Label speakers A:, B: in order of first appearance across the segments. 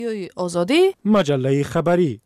A: آزادی
B: مجله خبری.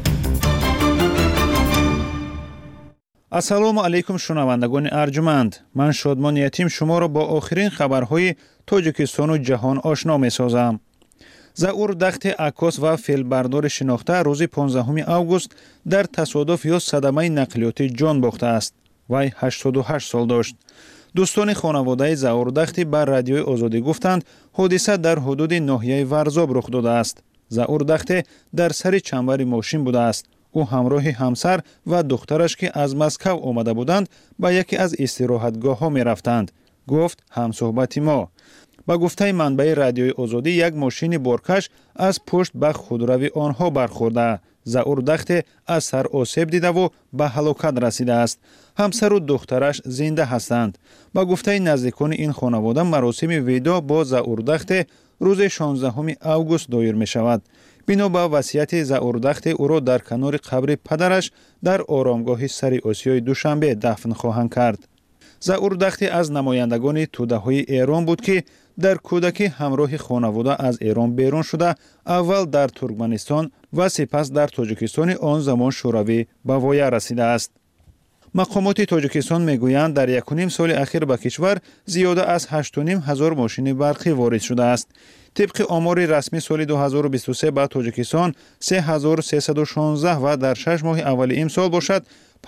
C: ассалому алайкум шунавандагони арҷуманд. ман шодмон ятим шуморо бо охирин хабарҳои тоҷикистону ҷаҳон ошно месозам. заур дахти акос ва фелбардори шинохта рӯзи 15 август дар тасодуф ё садамаи нақлиётӣ ҷон бохтааст. вай 88 сол дошт. дӯстони хонаводаи заур дахтӣ ба радиои озодӣ гуфтанд, ҳодиса дар ҳудуди ноҳияи Варзоб рух додааст. заур дахтӣ дар сари чамбари мошин будааст. ӯ ҳамроҳи ҳамсар ва духтараш, ки аз Москав омада буданд, ба яке аз истироҳатгоҳҳо мерафтанд. гуфт ҳамсӯҳбати мо. ба гуфтаи манбаи радиои озодӣ, як мошини боркаш аз пушт ба худрави онҳо бархӯрда. заур дахтӣ аз сар осеб дидаву ба ҳалокат расидааст. ҳамсару духтараш зинда ҳастанд. ба гуфтаи наздикони ин хонавода, маросими видо бо заур дахтӣ рӯзи 16 август доир мешавад. бино ба васияти заур дахтӣ, ӯро дар канори қабри падараш дар оромгоҳи сари осиёи душанбе дафн хоҳанд кард. заур дахтӣ аз намояндагони тӯдаҳои Эрон буд, ки дар кӯдакӣ ҳамроҳи хонавода аз Эрон берун шуда, аввал дар Туркманистон ва сипас дар Тоҷикистони он замон шӯравӣ ба воя расидааст. мақомоти Тоҷикистон мегӯянд, дар 1.5 соли ахир ба кишвар зиёда аз 8.5 ҳазор мошини барқӣ ворид шудааст. тибқи омори расмӣ соли 2023 ба Тоҷикистон 3316 ва дар 6 моҳи аввали имсол бошад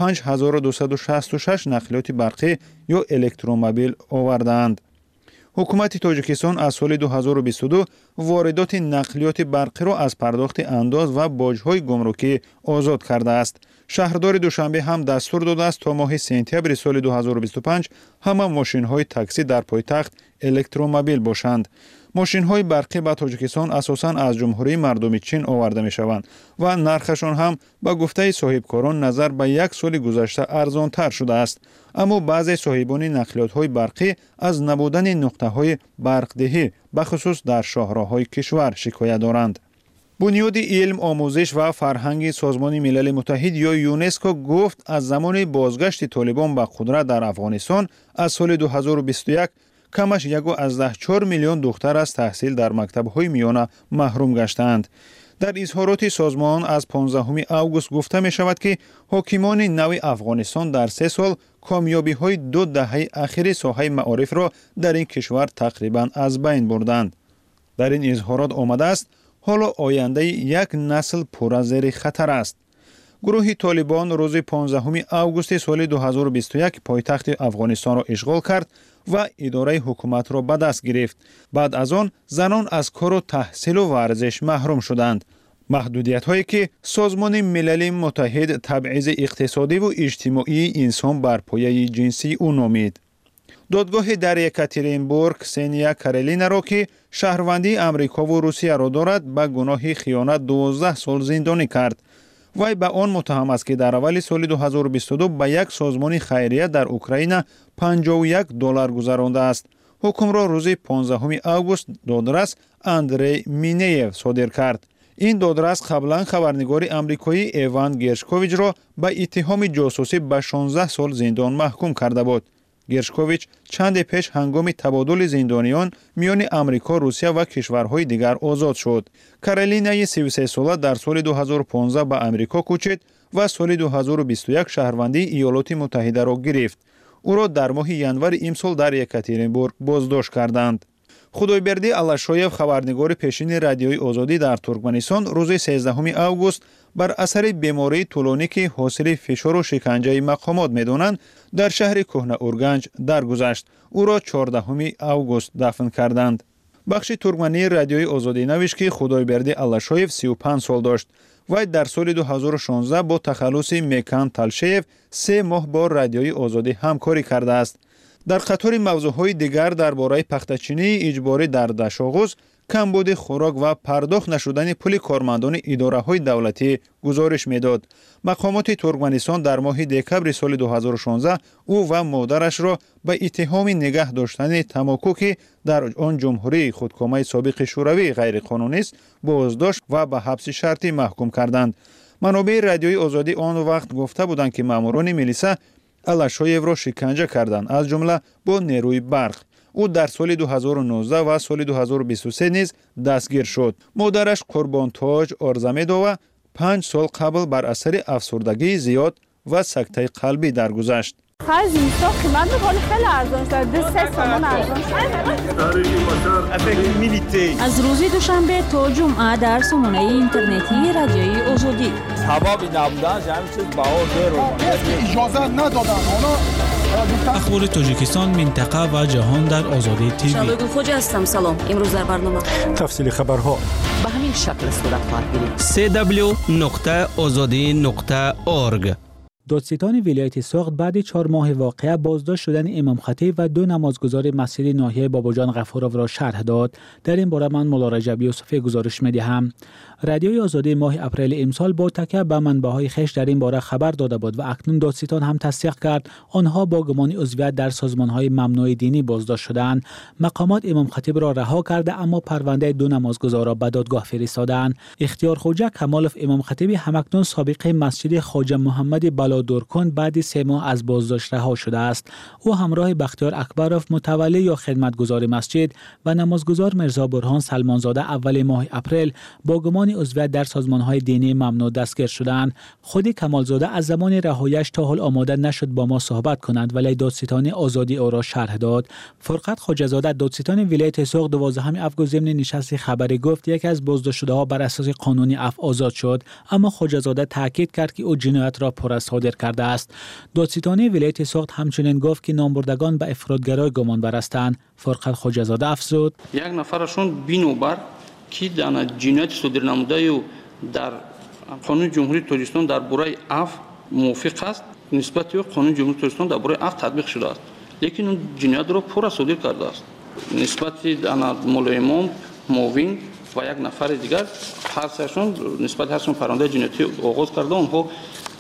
C: 5266 нақлиёти барқӣ ё электромобил овардаанд. ҳукумати Тоҷикистон аз соли 2022 воридоти нақлиёти барқиро аз пардохти андоз ва боҷҳои гумрукӣ озод кардааст. шаҳрдори Душанбе ҳам дастур додааст то моҳи сентябри соли 2025 ҳама мошинҳои таксӣ дар пойтахт электромобил бошанд. мошинҳои барқӣ ба Тоҷикистон асосан аз ҷумҳурии мардуми Чин оварда мешаванд ва нархашон ҳам ба гуфтаи соҳибкорон назар ба як соли гузашта арзонтар шудааст. аммо баъзе соҳибони нақлиётҳои барқӣ аз набудани нуқтаҳои барқдиҳӣ ба хусус дар шоҳроҳҳои кишвар шикоят доранд. бунёди илм, омӯзиш ва фарҳанги Созмони Милали Муттаҳид ё ЮНЕСКО гуфт, аз замони бозгашти Толибон ба қудрат дар Афғонистон аз соли 2021 камаш 1.4 миллион духтар аз таҳсил дар мактабҳои миёна маҳрум гаштаанд. дар изҳороти созмон аз 15 август гуфта мешавад, ки ҳокимони нави Афғонистон дар 3 сол комёбиҳои 2 даҳаи ахири соҳаи маорифро дар ин кишвар тақрибан аз байн бурданд. дар ин изҳорот омадааст, ҳоло ояндаи як насл пурра зери хатар аст. гурӯҳи Толибон рӯзи 15 августи соли 2021 пойтахти Афғонистонро ишғол кард ва идораи ҳукуматро ба даст гирифт. баъд аз он занон аз кору таҳсилу варзиш маҳрум шуданд. маҳдудиятҳое, ки Созмони Милали Муттаҳид табъизи иқтисодиву иҷтимоии инсон бар пояи ҷинсии ӯ номид. додгоҳи дар Екатеринбург Ксения Карелинаро, ки шаҳрвандии Амрикову Русияро дорад, ба гуноҳи хиёнат 12 сол зиндонӣ кард. вай ба он муттаҳам аст, ки дар аввали соли 2022 ба як созмони хайрия дар Украина $51 гузарондааст. ҳукмро рӯзи 15 август додрас Андрей Минеев содир кард. ин додрас қаблан хабарнигори амрикоӣ Эван Гершковичро ба иттиҳоми ҷосусӣ ба 16 сол зиндон маҳкум карда буд. Гершкович чанде пеш ҳангоми табодули зиндониён миёни Амрико, Русия ва кишварҳои дигар озод шуд. Каролинаи 33 сола дар соли 2015 ба Амрико кӯчид ва соли 2021 шаҳрвандии Иёлоти Муттаҳидаро гирифт. ӯро дар моҳи январи имсол дар Екатеринбург боздошт карданд. худойберди Алашоев, хабарнигори пешини радиои озодӣ дар Туркманистон, рӯзи 13 август бар асари бемории тӯлонӣ, ки ҳосили фишору шиканҷаи мақомот медонанд, дар шаҳри Кӯҳна Урганҷ даргузашт. ӯро 14 август дафн карданд. бахши туркмании радиои озодӣ навишт, ки худойберди Алашоев 35 сол дошт. вай дар соли 2016 бо тахаллуси Мекан Талшеев 3 моҳ бо радиои озодӣ ҳамкорӣ кардааст. дар қатори мавзӯъҳои дигар дар бораи пахтачинии иҷборӣ дар Дашоғуз, камбуди хӯрок ва пардохт нашудани пули кормандони идораҳои давлатӣ гузориш медод. мақомоти Туркманистон дар моҳи декабри соли 2016 ӯ ва модарашро ба иттиҳоми нигаҳ доштани тамоку, ки дар он ҷумҳурии худкомаи собиқи шӯравии ғайриқонунист, боздошт ва ба ҳабси шартӣ маҳкум карданд. манобаи радиои озодӣ он вақт гуфта буданд, ки маъмурони милиса Алашоевро шиканҷа карданд, аз ҷумла бо нерӯи барқ. او در سال 2019 و سال 2023 نیز دستگیر شد. مادرش قربان تاج آرزمدووا 5 سال قبل بر اثر افسردگی زیاد و سکته قلبی درگذشت.
A: خرج اینستا قیمت می‌کنه خیلی ارزان شده 3 تومان ارزان شده.
B: از روز دوشنبه تا جمعه در سامانه اینترنتی رادیوی آزادی
D: ثوابی نبودن همین چیز بهار
E: اجازه ندادن
F: اخبار تاجیکستان منطقه و جهان در آزادی تیوی.
B: شبگون خوجا هستم. سلام. امروز در برنامه
E: تفصیل خبرها
G: به همین شکل صورت خواهد گرفت. www.azadi.org.
H: دادستان ولایت سوخت بعد 4 ماه واقعه بازداشت شدن امام خطیب و 2 نمازگزار مسجد ناحیه باباجان غفارov را شرح داد. در این باره من مولا رجب یوسفی گزارش می‌دهم. رادیوی آزادی ماه اپریل امسال با تکیه به منبع‌های خویش در این باره خبر داده بود و اکنون دادستان هم تصدیق کرد آنها با گمان عضویت در سازمان‌های ممنوع دینی بازداشت شدند. مقامات امام خطیب را رها کرده اما پرونده 2 نمازگزار را به دادگاه فرستادند. اختیار خوجا کمالوف امام خطیب همکنون سابقه مسجد خواجه محمد بلادرکن بعد 3 ماه از بازداشت رها شده است. او همراه بختیار اکبروف متولی یا خدمتگزار مسجد و نمازگزار مرزا برهان سلمانزاده اول ماه اپریل با گمان عضویت در سازمان‌های دینی ممنوع دستگیر شدند. خود کمالزاده از زمان رهایی‌اش تا حال آماده نشد با ما صحبت کند ولی دادستان آزادی او را شرح داد. فرقت خواجه‌زاده دادستان ولایت سوخت 12 اپریل ضمن نشست خبری گفت یکی از بازداشت‌شده‌ها بر اساس قانونی عفو آزاد شد اما خواجه‌زاده تاکید کرد که او جنایت را پر از صادر کرده است. دادستان ولایت سوخت همچنین گفت که نامبردگان به افراطگرایی گمانبر هستند. فرقت خواجه‌زاده افزود
I: یک نفرشون بینوبر که در جنایت صادر نموده و در قانون جمهوری تاجیکستان در باره عفو موافق است نسبت به قانون جمهوری تاجیکستان در باره عفو تطبیق شده است لیکن اون جنایت را پر صادر کرده است نسبت به مولای امام معاون و یک نفر دیگر هر سهشون نسبت هرشون پرونده جنایتی آغاز کرده اونها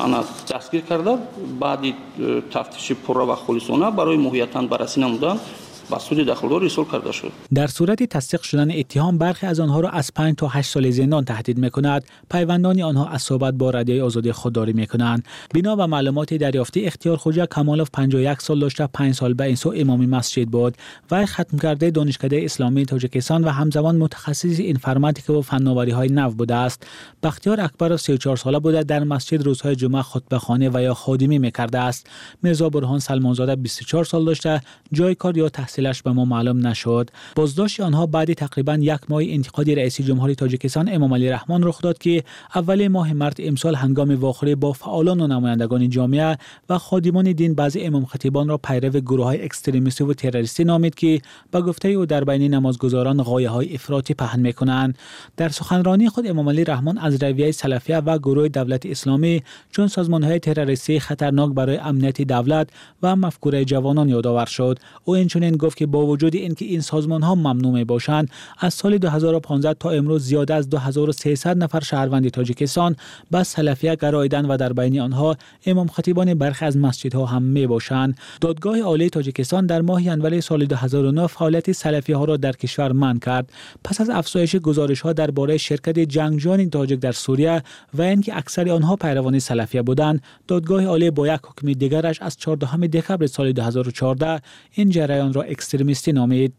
I: دستگیر کرده بعد تفتیش پر و خالصانه برای ماهیتاً بررسی نمودن با سود دخلدار ارسال کرده شد.
H: در صورت تصدیق شدن اتهام برخی از آنها را از 5 تا 8 سال زندان تهدید می‌کند. پیوندان آنها از صحبت با رادیوی آزادی خودداری می‌کنند. بنا به معلومات دریافتی اختیار خوجا کمالوف 51 سال داشته 5 سال به این سو امام مسجد بود. وی ختم کرده دانشکده اسلامی تاجیکستان و همزمان متخصص اینفرماتیک و فناوری‌های نو بوده است. بختیار اکبروف 34 ساله بوده در مسجد روزهای جمعه خطبه‌خوانی و یا خادمی می‌کرده است. مرزا برهان سلمانزاده 24 سال داشته جای کار یا تحصیلش به ما معلوم نشد. بازداشت آنها بعد تقریبا 1 ماه انتقاد رئیس جمهوری تاجیکستان امام علی رحمان رخ داد که اول ماه مارس امسال هنگام واخوری با فعالان و نمایندگان جامعه و خادمان دین بعضی امام خطیبان را پیرو گروه‌های اکستریمیستی و تروریستی نامید که به گفته او در بین نمازگزاران غایه‌های افراطی پهن می‌کنند. در سخنرانی خود امام علی رحمان از رویه سلفیه و گروه دولت اسلامی چون سازمان‌های تروریستی خطرناک برای امنیت دولت و مفکوره جوانان یادآور شد. او اینچنین گفت که با وجود اینکه این سازمان‌ها ممنوع می‌باشند از سال 2015 تا امروز زیاده از 2300 نفر شهروند تاجیکستان به سلفیه گراییدند و در بین آنها امام خطیبان برخی از مسجدها هم می‌باشند. دادگاه عالی تاجیکستان در ماه ژانویه سال 2009 فعالیت سلفی‌ها را در کشور منع کرد. پس از افزایش گزارش‌ها درباره شرکت جنگجویان تاجیک در سوریه و اینکه اکثر آنها پیروان سلفیه بودند، دادگاه عالی با یک حکم دیگرش از 14 دکمبر سال 2014 این جریان را اکستریمیستی نامید.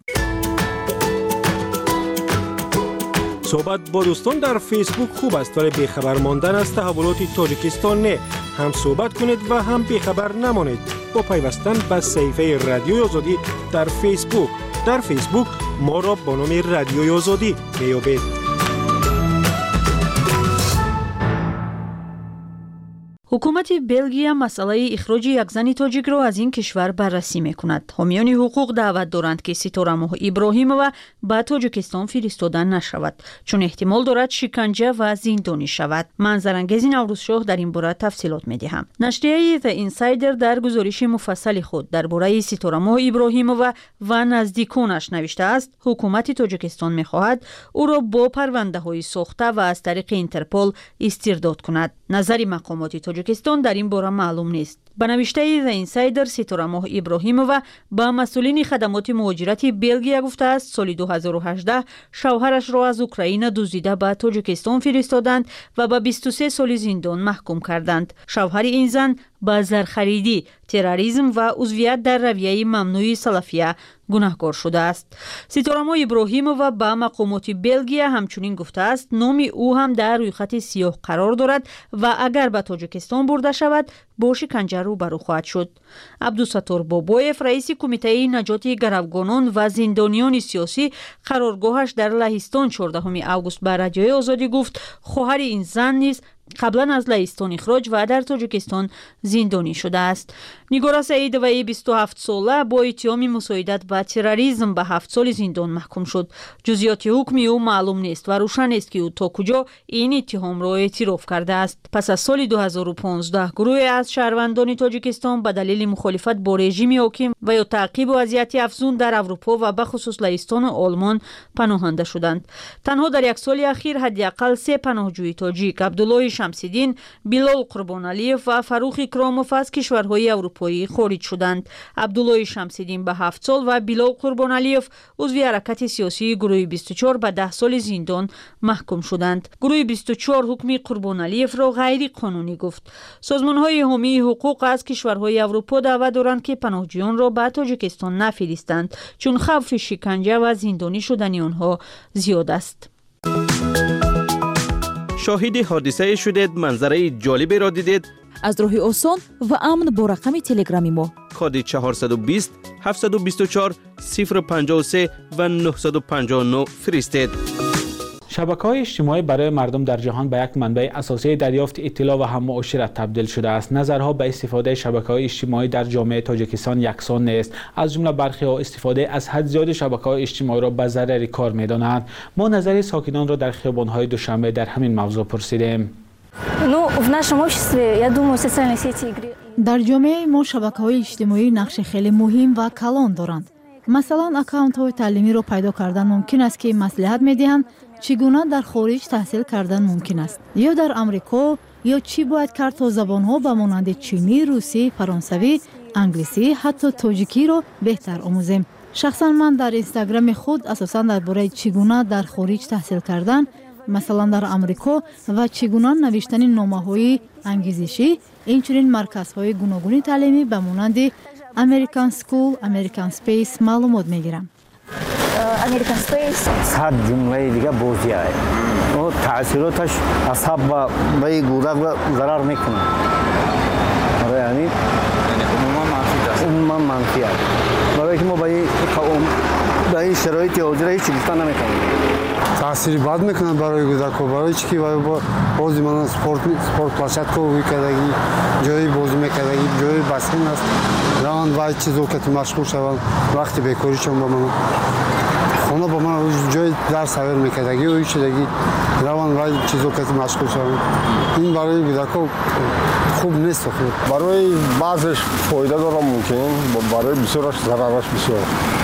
E: صحبت با دوستان در فیسبوک خوب است ولی بیخبر ماندن از تحولات تاجیکستان نه. هم صحبت کنید و هم بیخبر نمانید با پیوستن به صفحه رادیوی آزادی در فیسبوک. در فیسبوک ما را با نام رادیوی آزادی میابید.
B: حکومت بلژیم مسئله اخراج یک زن تاجیک را از این کشور بررسی می‌کند. حامیان حقوق دعوت دارند که ستاره ماه ابراهیمووا به تاجیکستان فرستاده نشود چون احتمال دارد شکنجه و زندانی شود. منظرانگیز نوروزشاه در این باره تفصیلات می‌دهم. نشریه The Insider در گزارش مفصل خود درباره ستاره ماه ابراهیمووا و نزدیکانش نوشته است حکومت تاجیکستان می‌خواهد او را با پرونده‌های ساخته و از طریق اینترپل استرداد کند. نظر مقامات تاجیکستان در این باره معلوم نیست. به نوشته The Insider ستاره ماه ابراهیمووا با مسئولین خدمات مهاجرت بلژیا گفته است سال 2018 شوهرش را از اوکراین دزدیده به تاجیکستان فرستادند و به 23 سال زندان محکوم کردند. شوهر این زن با زرخریدی، تروریسم و عضویت در رویه ممنوع سلفیه گناهکار شده است. ستارما ابراهیمووا با مقامات بلژیا همچنین گفته است نام او هم در روی خط سیاه قرار دارد و اگر به تاجیکستان برده شود با شکنجه روبرو خواهد شد. عبدالستار بابایف رئیس کمیته نجات گروگانان و زندانیان سیاسی قرارگاهش در لهستان 14 اوگوست به رادیوی آزادی گفت خواهر این زن نیز قبلا از لهستان اخراج و در تاجیکستان زندانی شده است. نیگورا سعیدوایی 27 ساله با اتهام مساعدت به تروریسم به 7 سال زندان محکوم شد. جزئیات حکم او معلوم نیست و روشن است که او تا کجا این اتهام را اعتراف کرده است. پس از سال 2015 گروهی از شهروندان تاجیکستان به دلیل مخالفت با رژیم حاکم و یا تعقیب و اذیت افزون در اروپا و به خصوص لهستان و آلمان پناهنده شدند. تنها در یک سال اخیر حداقل 3 پناهجوی تاجیک عبدالله شمس‌الدین، بلال قربانعلیف و فروخ اکراموف از کشورهای اروپایی خارج شدند. عبدالله شمس‌الدین به 7 سال و بلال قربانعلیف عضو حرکت سیاسی گروه 24 به 10 سال زندان محکوم شدند. گروه 24 حکم قربانعلیف را غیر قانونی گفت. سازمان‌های حامی حقوق از کشورهای اروپا دعوت دارند که پناهجویان را به تاجیکستان نفرستند چون خوف شکنجه و زندانی شدن آنها زیاد است.
J: شاهد حادثه شدید، منظره جالبی را دیدید؟
G: از راه آسان و امن با رقم تلگرامی ما
J: کد 420 724 053 و 959 فرستید.
H: شبکه‌های اجتماعی برای مردم در جهان به یک منبع اساسی دریافت اطلاع و هم معاشرت تبدیل شده است. نظرها به استفاده شبکه‌های اجتماعی در جامعه تاجیکستان یکسان نیست. از جمله برخی‌ها استفاده از حد زیاد شبکه‌های اجتماعی را به ضرر کار می‌دانند. ما نظر ساکنان را در خیابان‌های دوشنبه در همین موضوع پرسیدیم.
K: در جامعه ما شبکه‌های اجتماعی نقش خیلی مهم و کلان دارند. مثلا اکانت‌های تعلیمی را پیدا کردن ممکن است که مصلحت می‌دهند چگونه در خارج تحصیل کردن ممکن است یا در امریکا یا چی باید کرد تا زبان‌ها به مانند چینی، روسی، فرانسوی، انگلیسی، حتی تاجیکی را بهتر آموزیم. شخصا من در اینستاگرام خود اساساً درباره چگونه در خارج تحصیل کردن مثلا در امریکا و چگونه نوشتن نامه‌های انگیزشی اینچنین مرکزهای گوناگون تعلیمی به مانند امریکن سکول، امریکن سپیس معلومات میگیرم.
L: امریکن سپیس صد جمله دیگه بازی است. او تاثیراتش اصحاب به گودک ضرر میکنه. آره یعنی عموما منفی است. برای که ما به این شرایط حاضر هیچ گفتن نمیکنیم.
M: تاثیر بد میکنه برای گودک و برای چی که بازی من سپورت پلاتفرم میکردگی جایی بازی میکردگی جایی بسین است روان باید چیزو که مشغول شوند وقتی بیکاریشون با من خونه با من جای درس اول میکردگی و چیزی روان باید چیزو که مشغول شوند این برای گودک خوب نیست. خوب
N: برای بعضش فایده داره ممکن برای بسیارش ضررش بسیار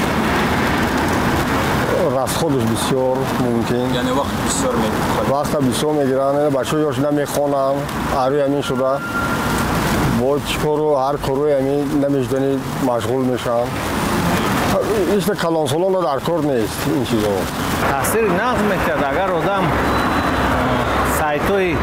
N: расходش بسیار ممکن
D: یعنی وقت بسیار
N: میگیرن بچه‌ها یاش نمیخونن آری همین شده با چیکارو هر کارو همین نمیشدنی مشغول میشن هیچ کلان سالان در کار نیست این چیزا
L: تاثیر نقض میکرد اگر آدم سایت‌های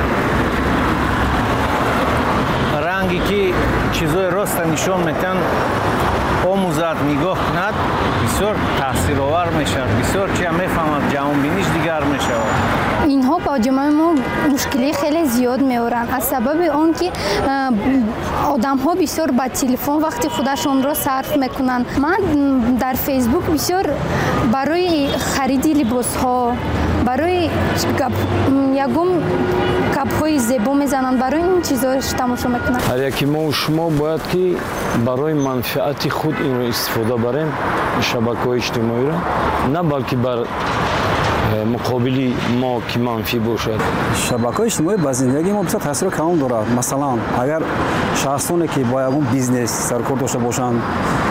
L: رنگی که چیزای راست نشون میتن آموزد نگاه کند بسیار تاثیرآور میشه بسیار چی هم میفهمد جهان بینیش دیگر میشه.
O: اینها با جامعه ما مشکلی خیلی زیاد میارن از سبب آن که آدم ها بسیار با تلفن وقتی خودشون را صرف میکنن. من در فیسبوک بسیار برای خرید لباس ها برای یکم کپ های زیبا میزنن برای این چیزا تماشا میکنن.
P: هر یکی ما و شما باید که برای منفعت خود این رو استفاده بریم شبکه‌های اجتماعی را نه بلکه بر مقابلی ما که منفی باشد.
Q: شبکه‌های اجتماعی با زندگی ما بسیار تاثیر کلان دارد. مثلا اگر شخصانی که با یکم بیزنس سرکار داشته باشند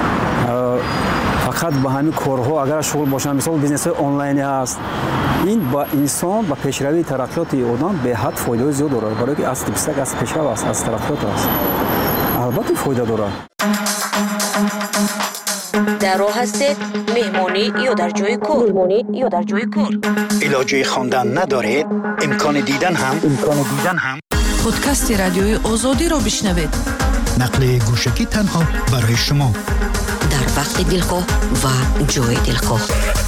Q: فقط به همین کارها اگر شغل باشند مثلا بیزنس های آنلاینی هست این با انسان با پیشروی ترقیات آدم به حد فایده زیاد دارد برای که از تپسک از پیشرو است از ترقیات است البته فایده دارد.
R: در راه هستید مهمانی یا در جای کار
S: علاجه خواندن ندارید امکان دیدن هم
R: پادکست رادیوی آزادی را بشنوید
S: نقل گوشکی تنها برای شما
R: در در وقت دلخواه و جای دلخواه.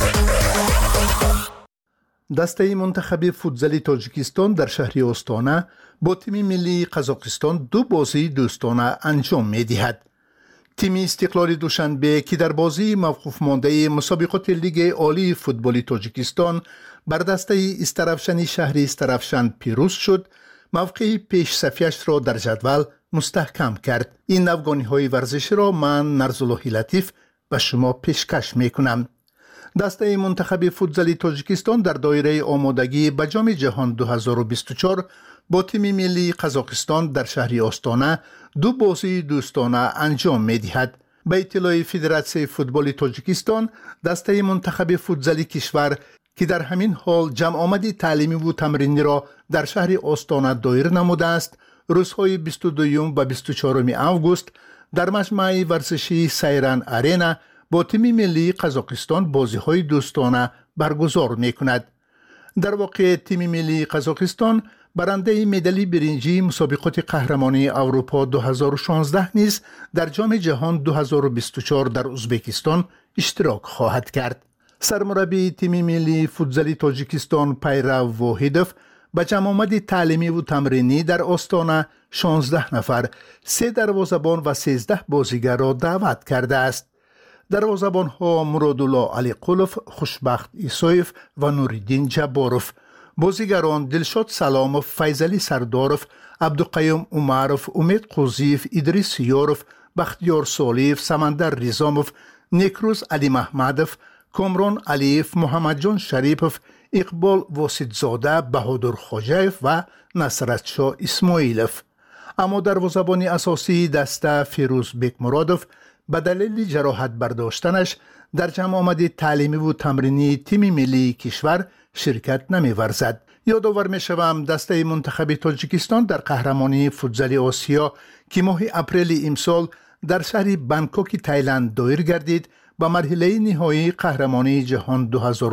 T: دسته منتخب فوتزالی تاجیکستان در شهر استانا با تیم ملی قزاقستان 2 بازی دوستانه انجام می‌دهد. تیم استقلال دوشنبه که در بازی موقوف مانده مسابقات لیگ عالی فوتبال تاجیکستان بر دسته استرافشن شهر استرافشن پیروز شد، موقع پیش صفیش را در جدول مستحکم کرد. این افغانی‌های ورزشی را من نرزاللهی لطیف به شما پیشکش می‌کنم. دسته منتخب فوتزالی تاجیکستان در دایره آمادگی به جام جهان 2024 با تیم ملی قزاقستان در شهر استانا 2 بازی دوستانه انجام می‌دهد. به اطلاع فدراسیون فوتبال تاجیکستان، دسته منتخب فوتزالی کشور که در همین حال جمع آمدی تعلیمی و تمرینی را در شهر استانا دایر نموده است، روزهای 22 و 24 آگوست در مجمع ورزشی سیران آرینا با تیم ملی قزاقستان بازی‌های دوستانه برگزار می‌کند. در واقع تیم ملی قزاقستان برنده مدال برنجی مسابقات قهرمانی اروپا 2016 نیز در جام جهان 2024 در ازبکستان اشتراک خواهد کرد. سرمربی تیم ملی فوتزالی تاجیکستان پیرو واحدوف به جمع آمد تعلیمی و تمرینی در استانا 16 نفر، 3 دروازه‌بان و 13 بازیگر را دعوت کرده است. دروازه‌بان‌ها مرادالله علی قلوف، خوشبخت ایسایف و نوریدین جباروف. بازیگران دلشاد سلاموف، فیضلی سرداروف، عبدالقیوم عمروف، امید قوزیف، ادریس یاروف، بختیار سالیف، سمندر ریزاموف، نیکروز علی محمدوف، کامران علیف، محمد جان شریپوف، اقبال واسطزاده، بهادر خواجه‌اف و نصرت شاه اسماعیلوف. اما دروازه‌بان اساسی دسته فیروز بیک مرادوف به دلیل جراحت برداشتنش در جمع آمد تعلیمی و تمرینی تیم ملی کشور شرکت نمی‌ورزد. یادآور می‌شوم دسته منتخب تاجیکستان در قهرمانی فوتزالی آسیا که ماه اپریل امسال در شهر بانکوک تایلند دایر گردید به مرحله نهایی قهرمانی جهان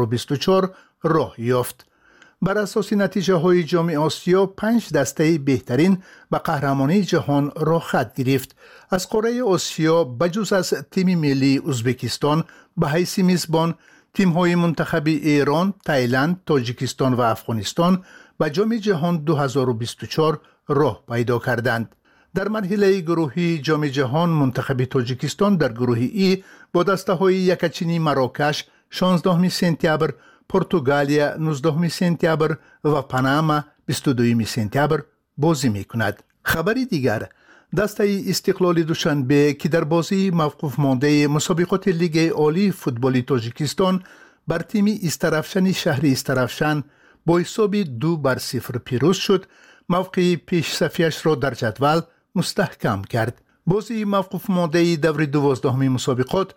T: 2024 راه یافت. بر اساس نتیجه های جام آسیا 5 دسته بهترین به قهرمانی جهان راه خط گرفت. از قاره آسیا بجز از تیم ملی ازبکستان به حیث میزبان، تیم های منتخب ایران، تایلند، تاجیکستان و افغانستان به جام جهان 2024 راه پیدا کردند. در مرحله گروهی جام جهان منتخب تاجیکستان در گروه ای با دسته های یکچینی مراکش 16 سپتامبر، پرتغالیا 19 سپتامبر و پاناما 22 سپتامبر بازی می کند. خبری دیگر، دسته استقلال دوشنبه که در بازی موقوف مانده مسابقات لیگ عالی فوتبال تاجیکستان بر تیم استرافشن شهر استرافشن با حساب 2-0 پیروز شد، موقع پیش صفیش را در جدول مستحکم کرد. بازی موقوف مانده دور 12 مسابقات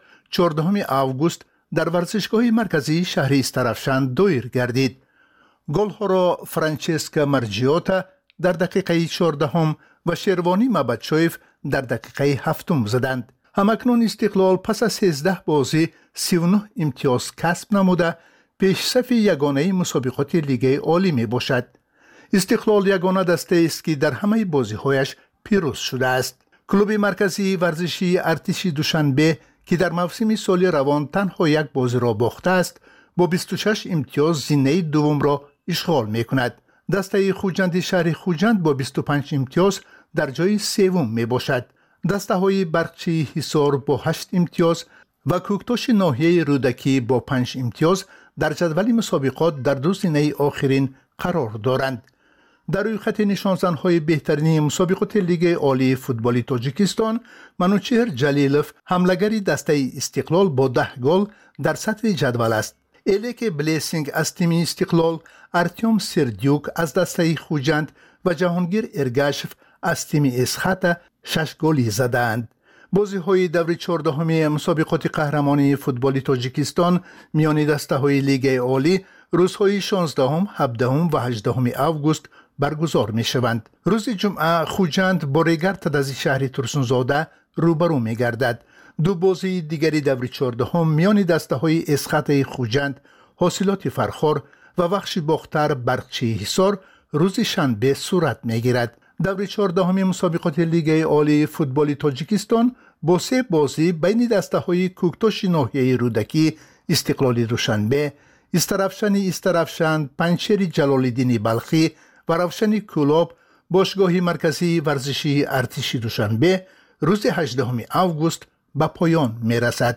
T: 14 آگوست در ورزشگاه مرکزی شهر استرافشن دایر گردید. گل‌ها را فرانچسکا مرجیاتا در دقیقه 14 و شروانی مبدشویف در دقیقه 7 زدند. همکنون استقلال پس از 13 بازی 39 امتیاز کسب نموده پیش صف یگانه مسابقات لیگ عالی می باشد. استقلال یگانه دسته است که در همه بازی‌هایش پیروز شده است. کلوب مرکزی ورزشی ارتش دوشنبه که در موسم سال روان تنها 1 بازی را باخته است، با 26 امتیاز زینه دوم را اشغال می کند. دسته خوجند شهر خوجند با 25 امتیاز در جای سوم می باشد. دسته های برقچی حصار با 8 امتیاز و کوکتاش ناحیه رودکی با 5 امتیاز در جدول مسابقات در 2 زینه آخرین قرار دارند. در روی خط نشانزن‌های بهترین مسابقات لیگ عالی فوتبال تاجیکستان، منوچهر جلیلوف حملگری دسته استقلال با 10 گل در صدر جدول است. الیک بلیسینگ از تیم استقلال، ارتیوم سردیوک از دسته خوجند و جهانگیر ارگاشف از تیم اسخاتا 6 گلی زدند. بازی‌های دور 14 مسابقات قهرمانی فوتبال تاجیکستان میان دسته‌های لیگ عالی روزهای 16، 17 و 18 آگوست برگزار می‌شوند. روز جمعه خوجند با ریگرد از شهر ترسونزاده روبرو می‌گردد. 2 بازی دیگری دور 14 میان دسته‌های اسخات خوجند، حاصلات فرخار و بخش باختر برقچی حصار روز شنبه صورت می‌گیرد. دور 14 مسابقات لیگ عالی فوتبال تاجیکستان با 3 بازی بین دسته‌های کوکتاش ناحیه رودکی، استقلال دوشنبه، استرافشان، پنچر جلال‌الدین بلخی و روشن کلاب باشگاه مرکزی ورزشی ارتش دوشنبه روز 18 آگوست به پایان می‌رسد.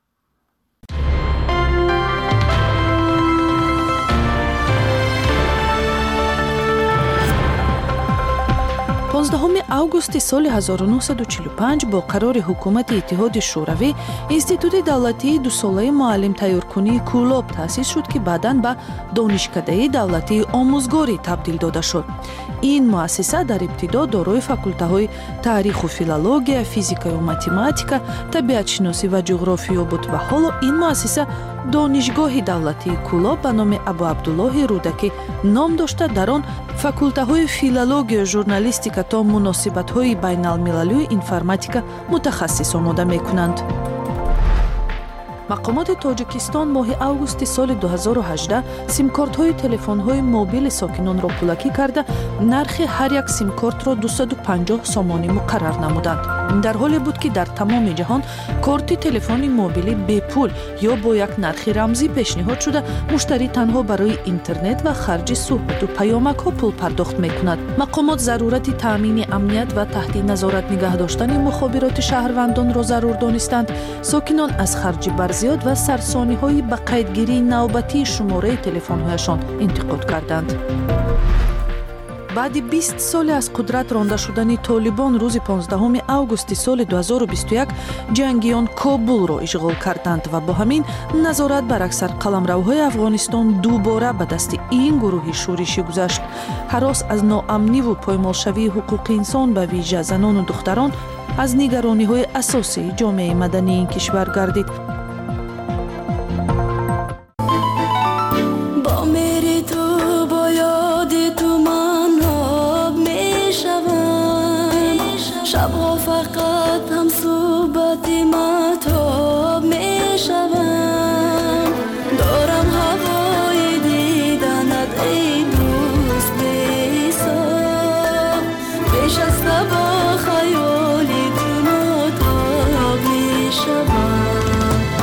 U: 15 августи соли 1945 бо қарори ҳукумати иттиҳоди шӯравӣ институти давлатии дусолаи муаллимтайёркунии Кӯлоб таъсис шуд, ки баъдан ба донишкадаи давлатии омӯзгорӣ табдил дода шуд. ин муассиса дар ибтидо дорои факултаҳои таъриху филология, физикаю математика, табиатшиносӣ ва ҷуғрофиё буд ва ҳоло ин муассиса донишгоҳи давлатии Кӯлоб ба номи Абу Абдуллоҳи Рудакӣ ном дошта, дар он факултаҳои филология, журналистика то муносибатҳои байналмилалию информатика мутахассис омода мекунанд. мақомоти Тоҷикистон моҳи августи соли 2018 симкортҳои телефонҳои мобили сокинонро пулакӣ карда, нархи ҳар як симкортро 250 сомонӣ муқаррар намуданд. дар ҳоле буд, ки дар тамоми ҷаҳон корти телефони мобилӣ бепул ё бо як нархи рамзӣ пешниҳод шуда, муштарӣ танҳо барои интернет ва харҷи суҳбату паёмакҳо пул пардохт мекунад. мақомот зарурати таъмини амният ва таҳти назорат нигаҳ доштани мухобироти шаҳрвандонро зарур донистанд. сокинон аз харҷи барзиёд ва сарсониҳои ба қайдгирии навбатии шумораи телефонҳояшон интиқод карданд. баъди 20 соли аз қудрат ронда шудани Толибон рӯзи 15 августи соли 2021 ҷангиён Кобулро ишғол карданд ва бо ҳамин назорат бар аксар қаламравҳои Афғонистон дубора ба дасти ин гурӯҳи шӯришӣ гузашт. ҳарос аз ноамниву поймолшавии ҳуқуқи инсон ба вижа занону духтарон аз нигарониҳои асосии ҷомеаи мадании ин кишвар гардид.
V: شبها فقط هم صحبت مهتاب می شوم دارم هوای دیدنت ای دوست بی‌حساب بشسته با خیالی تو متاب می شوم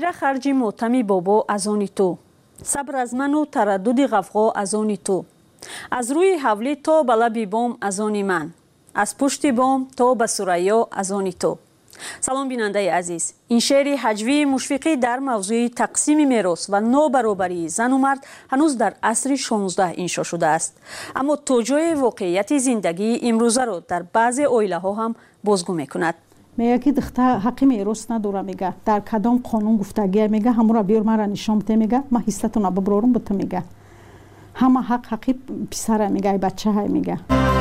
B: خاطره خرج ماتم بابا از آن تو، صبر از من و تردد غفغا از آن تو، از روی حوله تا به لب بام از آن من، از پشت بام تا به ثریا از آن تو. سلام بیننده عزیز، این شعر هجوی مشفقی در موضوع تقسیم میراث و نابرابری زن و مرد هنوز در عصر 16 انشا شده است، اما توجیه واقعیت زندگی امروزه را در بعض عائله ها هم بازگو میکند.
A: میگه که دختر حق میراث نداره، میگه در کدام قانون گفتگی، میگه همورا بیار مرا نشان بده، میگه ما حصتون ببرم بته، میگه همه حقی پسر، میگه بچه های، میگه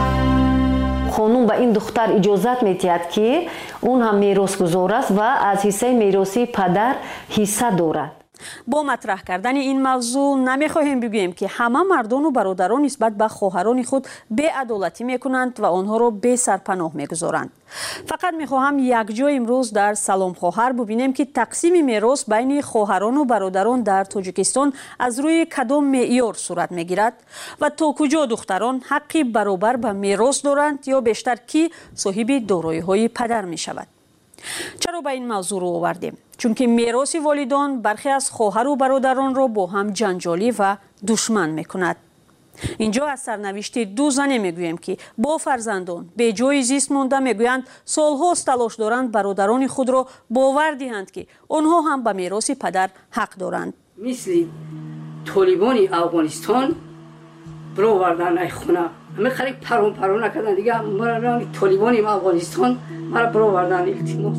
C: قانون به این دختر اجازت میدهد که اون هم میراثگزار است و از حصه میراثی پدر حصه دارد.
B: با مطرح کردن این موضوع نمیخواهیم بگوییم که همه مردان و برادران نسبت به خواهران خود بی‌عدالتی میکنند و آنها را بی سرپناه میگذارند. فقط میخواهم یک جا امروز در سلام خواهر ببینیم که تقسیم میراث بین خواهران و برادران در تاجیکستان از روی کدام معیار صورت میگیرد و تا کجا دختران حقی برابر به میراث دارند یا بیشتر کی صاحب دارایی‌های پدر میشود. چرا به این موضوع رو آوردیم؟ چون که میراث والدان برخی از خواهر و برادران را با هم جنجالی و دشمن میکند. اینجا از سرنوشت دو زن میگوییم که با فرزندان به جای زیست مانده، میگویند سالهاست تلاش دارند برادران خود را باور دهند که آنها هم به میراث پدر حق دارند.
W: مثل طالبان افغانستان برو وردن ای خونه، همه خریک پرون نکردن دیگه، مرا طالبان افغانستان مرا برو وردن التماس.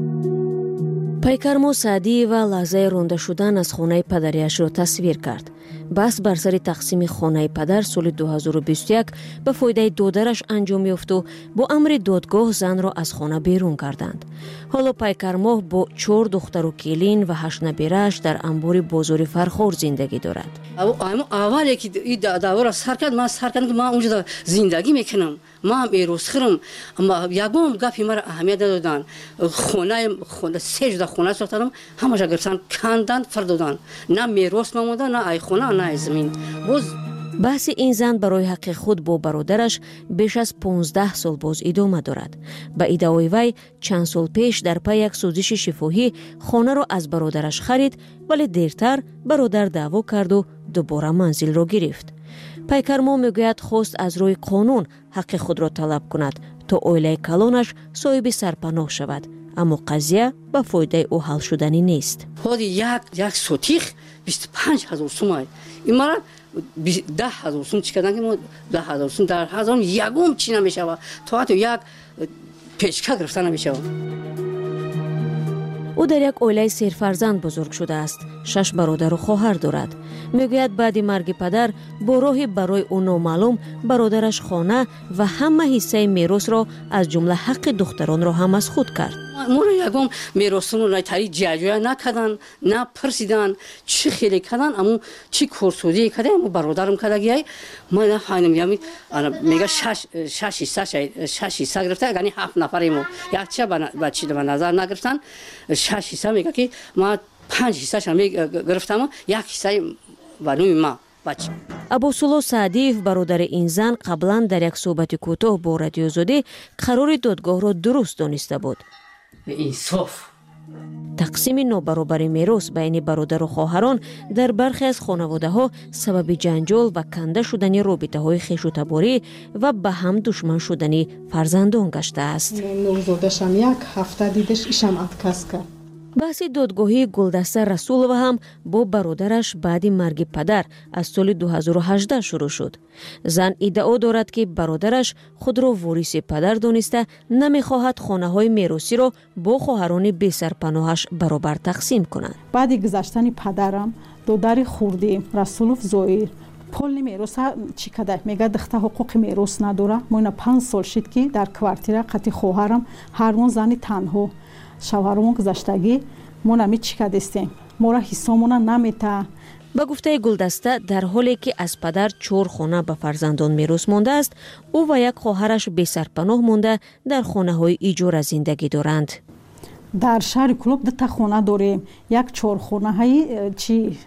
C: پیکرمو سعدی و لحظه رانده شدن از خانه پدریش را تصویر کرد. بس بر سر تقسیم خانه پدر سال 2021 به فایده دادرش انجام یافت و با امر دادگاه زن را از خانه بیرون کردند. حالا پیکرمو با 4 دختر و کلین و 8 نبیره‌اش در انبار بازار فرخار زندگی دارد.
W: اولی که این دعوا را سر کرد، من سر کردم که من اونجا زندگی میکنم، من هم ایروز خرم، اما یکم گپی مرا اهمیت دادن. خانه 3 جدا خانه ساختم، همش گرفتن کندن فردادن، نه میراث مونده، نه ای خانه نه زمین.
C: بحث این زن برای حق خود با برادرش بیش از 15 سال باز ادامه دارد. به ادعای وی چند سال پیش در پی یک سوزش شفاهی خانه را از برادرش خرید، ولی دیرتر برادر دعوا کرد و دوباره منزل را گرفت. پیکرمو میگوید خواست از روی قانون حق خود را طلب کند تا عائله کلانش صاحب سرپناه شود، اما قضیه به فایده او حل شدنی نیست.
W: خود یک سوتیخ 25,000 سوم، این مرا 10,000 سوم چی کردن که ما 10,000 سوم در هزار یکم چی نمیشود، تا حتی یک پیچکه گرفتن نمیشود.
C: او در یک عائله سرفرزند بزرگ شده است. 6 برادر و خواهر دارد. میگوید بعد مرگ پدر با راهی برای او نامعلوم برادرش خانه و همه حصه میراث را از جمله حق دختران را هم از خود کرد.
W: مورا یکم میراثون رو تری جاجویا نکردن، نه پرسیدن چی خیلی کردن، اما چی کورسودی کردن، اما برادرم کردگی ما نفهمیدم. میگه 6 حصه گرفته، یعنی 7 نفریم، یک چه بچه به نظر نگرفتن. 6 حصه میگه که ما 5 حصه شم گرفتم، یک حصه ونوی ما.
C: ابوسولو سعدیف برادر این زن قبلا در یک صحبت کوتاه با رادیو زاده قرار دادگاه را درست دانسته بود.
W: انصاف
C: تقسیم نابرابر میراث بین برادر و خواهران در برخی از خانواده ها سبب جنجال و کنده شدن رابطه های خویش و تباری و به هم دشمن شدن فرزندان گشته است.
X: نورزادشم یک هفته دیدش ایشم اتکاس کرد.
C: بحث دادگاهی گلدسته رسولова هم با برادرش بعد مرگ پدر از سال 2018 شروع شد. زن ادعا دارد که برادرش خود را وارث پدر دانسته نمیخواهد خانه‌های میراثی را با خواهران بی سرپناهش برابر تقسیم کنند.
A: بعد گذشتن پدرم دوداری خوردی رسولوف زویر پول میراث چی کده میگه دختر حقوق میراث نداره. ما 5 سال شد که در کوارتیر قتی خواهرم هرون زنی تنها شوهرمون گذشتگی ما نمی چی کدستیم، ما را حسامون نمیته.
C: با گفته گلدسته در حالی که از پدر 4 خانه به فرزندان میراث مانده است، او و یک خواهرش بی سرپناه مانده در خانه های ایجار زندگی دارند.
A: در شهر کلوب 2 خانه داریم، یک 4 خانه های چی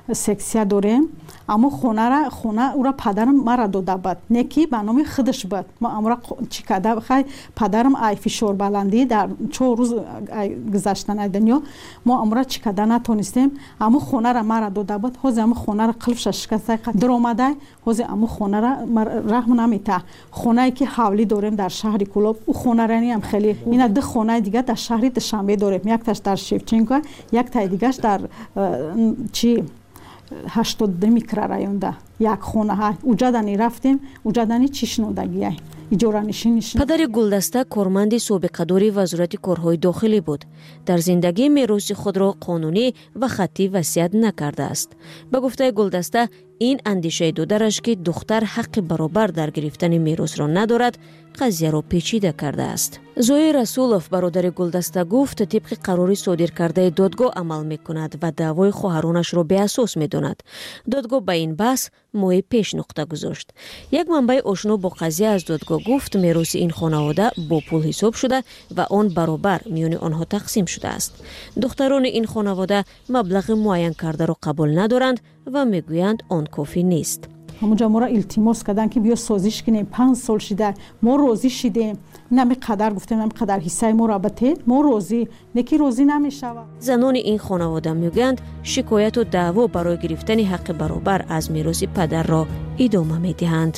A: сексия дорем. Аммо хона ура падарам мара дода буд. Не ки ба номи худаш буд. Мо амра чӣ када хай падарам ай фишор баландӣ дар 4 рӯз гузаштанаи дунё мо амра чӣ када натонистем. Аммо хонара мара дода буд. Ҳозир аммо хонара қилфша шикаста даромадай. Ҳозир аммо хонара раҳм намета. Хонае ки ҳавлӣ дорем дар шаҳри Кӯлоб. У хонарани ам хеле ина ду хонаи дига дар шаҳри Душанбе дорем. Якташ дар Шевченко, яктаи дигаш дар чи 82 микрорайонда як хонаҳа уҷадани рафтем уҷадани чишнодагия иҷоранишиниш.
C: падари Гулдаста корманди собиқадори вазорати корҳои дохилӣ буд. дар зиндагӣ мероси худро қонунӣ ва хаттӣ васият накардааст. ба гуфтаи Гулдаста ин андешаи додараш ки духтар ҳаққи баробар дар гирифтани меросро надорад қазияро печида кардааст. Зои Расулов бародари Гулдаста гуфт тибқи қарори содиркардаи додгоҳ амал мекунад ва даъвои хоҳаронашро беасос медонад. додгоҳ ба ин баҳс моҳи пеш нуқта гузошт. як манбаи ошно бо қазия аз додгоҳ гуфт мероси ин хонавода бо пул ҳисоб шуда ва он баробар миёни онҳо тақсим шудааст. духтарони ин хонавода маблағи муайян кардаро қабул надоранд ва мегӯянд он кофӣ нест.
A: ҳамунҷа моро илтимос карданд ки биё созиш кинем 5 сол шида мо розӣ шидем нами қадар гуфтем нами қадар ҳиссаи моро батед мо розӣ неки розӣ намешавад.
C: занони ин хонавода мегӯянд шикояту даъво барои гирифтани ҳаққи баробар аз мероси падарро идома медиҳанд.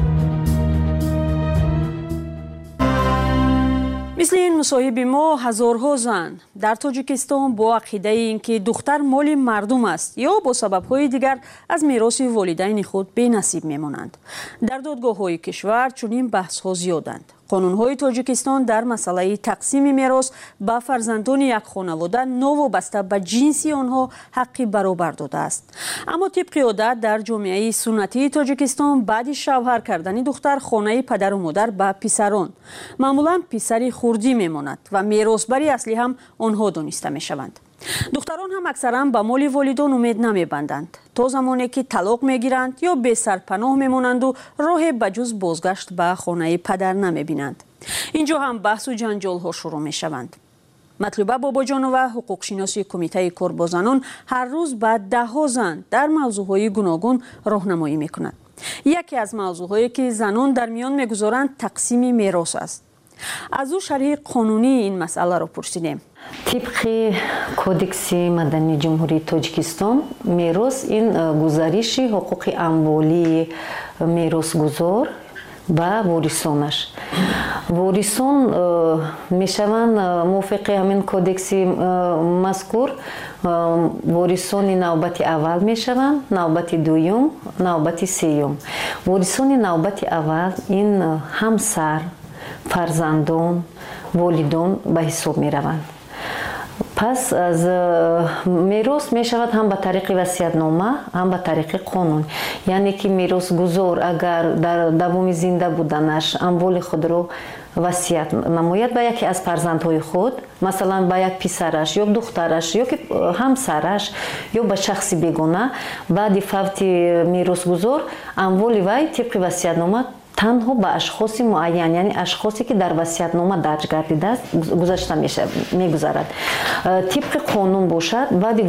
B: мисли ин мусоҳиби мо ҳазорҳо зан дар Тоҷикистон бо ақидаи ин ки духтар моли мардум аст ё бо сабабҳои дигар аз мероси волидайни худ бенасиб мемонанд. дар додгоҳҳои кишвар чунин баҳсҳо зиёданд. қонунҳои Тоҷикистон дар масъалаи тақсими мерос ба фарзандони як хонавода новобаста ба ҷинси онҳо ҳаққи баробар додааст. аммо тибқи одат дар ҷомеаи суннатии Тоҷикистон баъди шавҳар кардани духтар хонаи падару модар ба писарон маъмулан писари хурдӣ мемонад ва меросбари аслӣ ҳам онҳо дониста мешаванд. духтарон ҳам аксаран ба моли волидон умед намебанданд то замоне ки талоқ мегиранд ё бесарпаноҳ мемонанду роҳе ба ҷуз бозгашт ба хонаи падар намебинанд. инҷо ҳам баҳсу ҷанҷолҳо шурӯъ мешаванд. матлуба бобоҷонова ҳуқуқшиноси кумитаи кор бо занон ҳар рӯз ба даҳҳо зан дар мавзӯъҳои гуногун роҳнамоӣ мекунад. яке аз мавзӯъҳое ки занон дар миён мегузоранд тақсими мерос аст. аз ӯ шарҳи қонунии ин масъаларо пурсидем.
E: тибқи кодекси мадании ҷумҳурии Тоҷикистон мерос ин гузариши ҳуқуқи амволии меросгузор ба ворисонаш. ворисон мешаванд мувофиқи ҳамин кодекси мазкур ворисони навбати аввал мешаванд, навбати дуюм, навбати сеюм. ворисони навбати аввал ин ҳамсар, фарзандон, волидон ба ҳисоб мераванд. пас аз мерос мешавад ҳам ба тариқи васиятнома, ҳам ба тариқи қонун. яъне ки меросгузор агар дар давоми зинда буданаш амволи худро васият намояд ба яке аз фарзандҳои худ, масалан ба як писараш ё духтараш ё ки ҳамсараш ё ба шахси бегона, баъди фавти меросгузор амволи вай тибқи васиятнома танҳо ба ашхоси муайян, яъне ашхосе ки дар васиятнома дарҷ гардидааст гузашта мегузарад. тибқи қонун бошад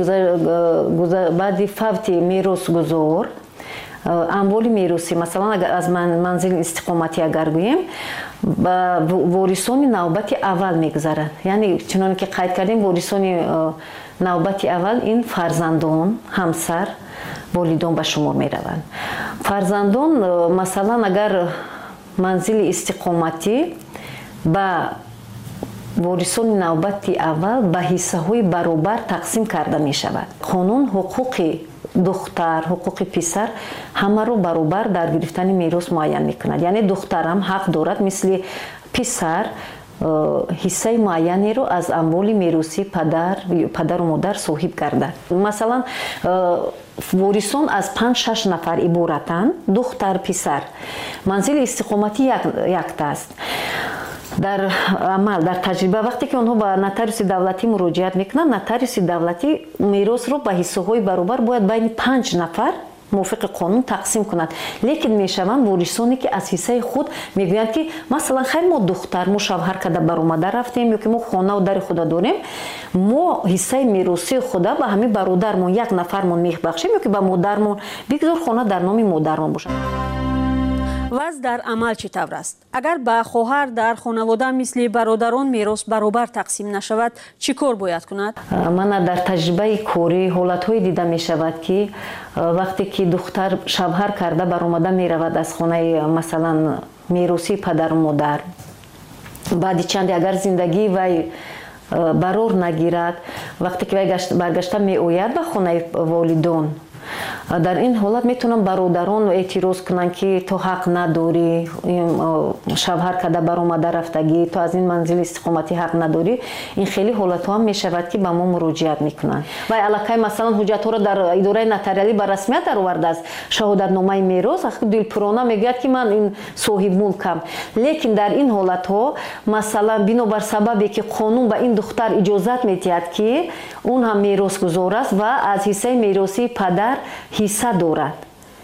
E: баъди фавти меросгузор амволи меросӣ масалан агар аз манзили истиқоматӣ агар гӯем ворисони навбати аввал мегузарад. яъне чуноне ки қайд кардем ворисони навбати аввал ин фарзандон, ҳамсар, волидон ба шумор мераванд. фарзандон масалан агар манзили истиқоматӣ ба ворисони навбати аввал ба ҳиссаҳои баробар тақсим карда мешавад. қонун ҳуқуқи духтар, ҳуқуқи писар ҳамаро баробар дар гирифтани мерос муайян мекунад. яъне духтарам ҳақ дорад мисли писар ҳиссаи муайянеро аз амволи меросии падару модар соҳиб гардад. масалан ворисон аз 5-6 нафар иборатанд, духтар, писар. манзили истиқоматӣ яктааст. дар амал дар таҷриба вақте ки онҳо ба нотариуси давлатӣ муроҷиат мекунанд, нотариуси давлатӣ меросро ба ҳиссаҳои баробар бояд байни 5 нафар موافق قانون تقسیم کنند. لیکن میشوند وارثانی که از حصه خود میگویند که مثلا خیر ما دختر ما شوهر کرده برآمده رفتیم یا که ما خانه و در خود داریم، ما حصه میراثی خود به همین برادرمون یک نفرمون میبخشیم یا که به مادرمون بگذار خانه در نام مادرمون باشه.
B: وضع در عمل چطور است؟ اگر به خواهر در خانواده مثل برادران میراث برابر تقسیم نشود چی کار باید کند؟
E: من در تجربه کاری حالت‌های دیده می شود که وقتی که دختر شوهر کرده برآمده می رود از خانه مثلا میراثی پدر و مادر، بعد چندی اگر زندگی وی برار نگیرد، وقتی که وی برگشته می آید به خانه والدان، در این حالت میتونم برادران اعتراض کنن که تو حق نداری، شوهر کرده برآمده رفتگی، تو از این منزل استقامتی حق نداری. این خیلی حالت ها هم میشود که به ما مراجعت میکنن و علاقه مثلا حجت ها را در اداره نتاریالی به رسمیت در آورده است، شهادت نامه میراث دلپرانه میگه که من این صاحب ملکم. لیکن در این حالت ها مثلا بنابر سببی که قانون به این دختر اجازت میدهد که اون هم میراث گزار است و از حصه میراثی پدر حصه دارد،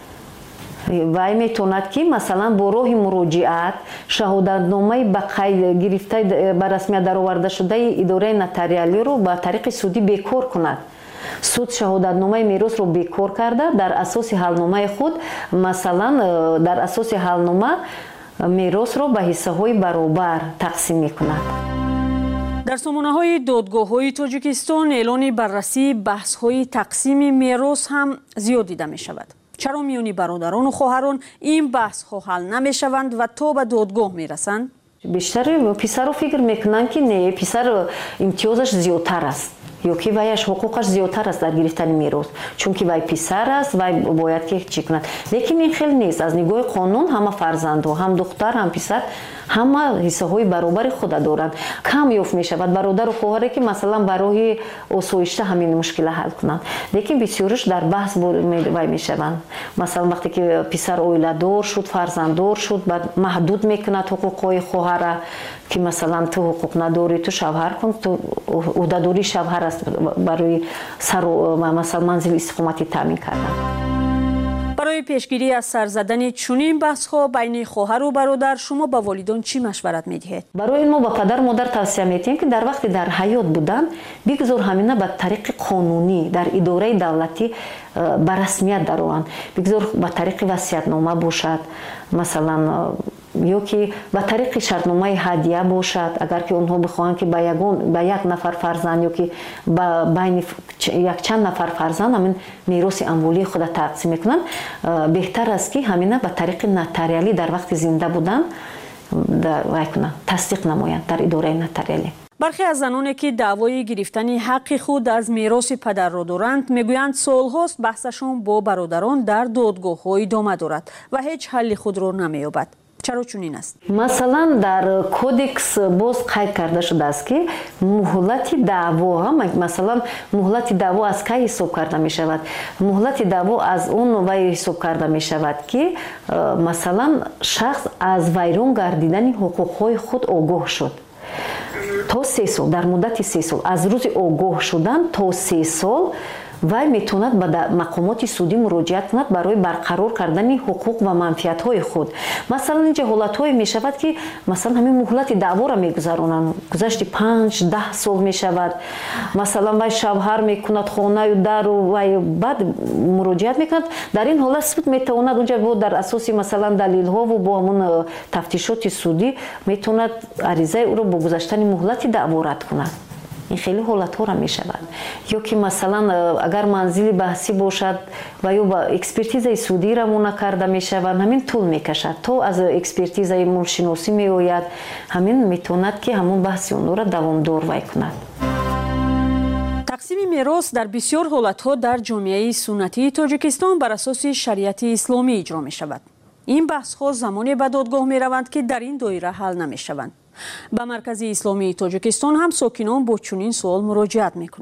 E: وای میتوند که مثلا با راه مراجعت شهادتنامه به قید گرفته به رسمیت درآورده شده اداره نتاریالی رو به طریق سودی بیکار کند. سود شهادتنامه میراث رو بیکار کرده، در اساس حلنامه خود مثلا در اساس حلنامه میراث رو به حصه های برابر تقسیم میکند.
B: در سامانه‌های دادگاه‌های تاجیکستان اعلان بررسی بحث‌های تقسیم میراث هم زیاد دیده می‌شود. چرا میان برادران و خواهران این بحث‌ها حل نمی‌شوند و تا به دادگاه می‌رسند؟
E: بیشتر پسر رو فکر میکنن که نه، پسر امتیازش زیادتر است یا که ویش حقوقش زیادتر است در گرفتن میراث، چون که وی پسر است و باید که چی کند. لیکن این خیلی نیست. از نگاه قانون همه فرزندها، هم دختر هم پسر، همه حصه های برابر خود دارند. کم یافت می شود برادر و خواهری که مثلا برای آسایش همین مشکل حل کنند، لیکن بسیارش در بحث وی می شوند. مثلا وقتی که پسر اویله دار شد، فرزنددار شد، بعد محدود میکند حقوقهای خواهر که مثلا تو حقوق نداری، تو شوهر کن، تو عهده‌داری شوهر است برای سر مثلا منزل استقامتی تامین کردن.
B: برای پیشگیری از سر زدن چنین بحث‌ها بین خواهر و برادر شما به والدان چی مشورت می‌دهید؟
E: برای ما با پدر مادر توصیه می‌کنیم که در وقتی در حیات بودن بگذار همینه به طریق قانونی در اداره دولتی به رسمیت درآیند. بگذار به طریق وصیت‌نامه باشد، مثلا یا که به طریق شرطنامه هدیه باشد، اگر که اونها بخواهند که به یک نفر فرزند یا که بین یک چند نفر فرزند همین میراث اموالی خود تقسیم میکنند، بهتر است که همینه به طریق نتاریالی در وقت زنده بودن تصدیق نمایند در اداره نتاریالی.
B: برخی از زنانی که دعوای گرفتن حق خود از میراث پدر را دارند میگویند سالهاست بحثشان با برادران در دادگاه‌ها ادامه دارد و هیچ حل خود را نمی‌یابد. چرا چنین است؟
E: مثلا در کودکس باز قید کرده شده است که مهلت دعوا، مثلا مهلت دعوا از کی حساب کرده می شود؟ مهلت دعوا از اون وی حساب کرده می شود که مثلا شخص از ویران گردیدن حقوقهای خود آگاه شد تا 3 سال، در مدت 3 سال از روز آگاه شدن تا 3 سال وی میتوند به مقامات سودی مراجعت کند برای برقرار کردن حقوق و منفعت‌های خود. مثلا اینجا حالت‌های میشود که مثلا همین مهلت دعوا را میگذرانند، گذشت 5-10 سال میشود، مثلا وی شوهر میکند خانه و در و بعد مراجعت میکند. در این حالت سود میتواند اونجا بود در اساس مثلا دلیل‌ها و با همون تفتیشات سودی میتواند عریضه او را با گذشتن مهلت دعوا رد کند. این خیلی حالت‌ها را می‌شود. یا که مثلا اگر منزل بحثی باشد و یا با اکسپرتیز سودی را مونه کرده می‌شود، همین طول می‌کشد تا از اکسپرتیز مولشناسی می‌آید، همین می‌تواند که همون بحث اون را دوامدار وی کند.
B: تقسیم میراث در بسیار حالت‌ها در جامعه سنتی تاجیکستان بر اساس شریعت اسلامی اجرا می‌شود. این بحث‌ها زمانی به دادگاه می‌روند که در این دایره حل نمی‌شوند. به مرکز اسلامی تاجیکستان هم ساکنان با چنین سوال مراجعت می‌کنند.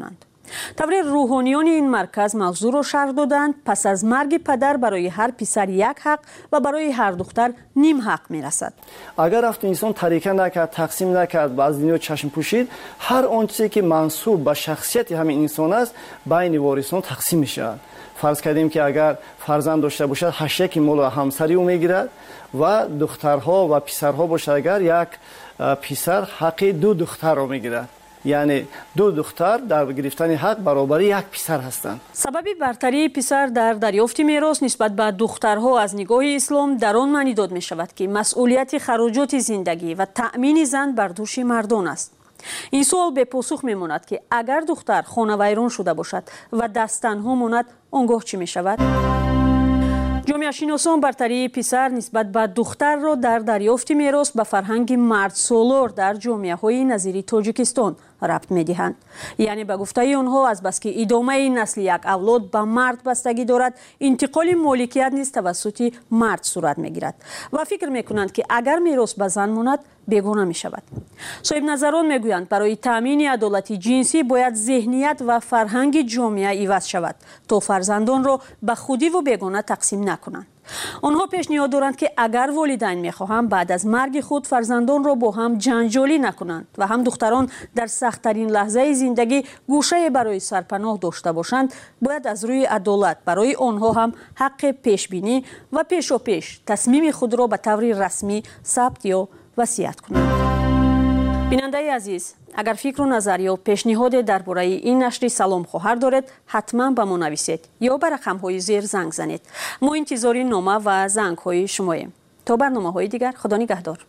B: طوری روحانیان این مرکز موضوع را شرح دادند پس از مرگ پدر برای هر پسر یک حق و برای هر دختر نیم حق میرسد.
F: اگر رفت انسان طریقه نکرد، تقسیم نکرد و از دنیا چشم پوشید، هر آنچه که منسوب به شخصیت همین انسان است بین وارثان تقسیم میشه. فرض کردیم که اگر فرزند داشته باشد 8 مال همسری او میگیرد و دخترها و پسرها باشد اگر یک پسر حق 2 دختر را میگیرد. یعنی 2 دختر در گرفتن حق برابر یک پسر هستند.
B: سبب برتری پسر در دریافت میراث نسبت به دخترها از نگاه اسلام در آن معنی داده می شود که مسئولیت خراجات زندگی و تأمین زن بر دوش مردان است. این سوال به پاسخ میماند که اگر دختر خانه ویران شده باشد و دست تنها ماند آنگاه چی می شود؟ جامعه شناسان برتری پسر نسبت به دختر را در دریافت میراث به فرهنگ مرد سالار در جامعه های نظیر تاجیکستان ربط می دهند. یعنی به گفته آنها از بس که ادامه نسل یک اولاد به مرد بستگی دارد، انتقال مالکیت نیز توسط مرد صورت می گیرد و فکر می کنند که اگر میراث به زن ماند بیگانه می شود. صاحب نظران می گویند برای تامین عدالت جنسی باید ذهنیت و فرهنگ جامعه عوض شود تا فرزندان را به خودی و بیگانه تقسیم نکنند. آنها پیشنهاد دارند که اگر والدین میخواهند بعد از مرگ خود فرزندان را با هم جنجالی نکنند و هم دختران در سخت‌ترین لحظه زندگی گوشه برای سرپناه داشته باشند، باید از روی عدالت برای آنها هم حق پیشبینی و پیش تصمیم خود را به طور رسمی ثبت یا وصیت کنند. بیننده عزیز، اگر فکر و نظر یا پیشنهاد درباره این نشر سلام خواهر دارید حتما به ما نویسید یا به رقم‌های زیر زنگ زنید. ما انتظار نامه و زنگ‌های شماییم. تا برنامه‌های دیگر، خدا نگهدار.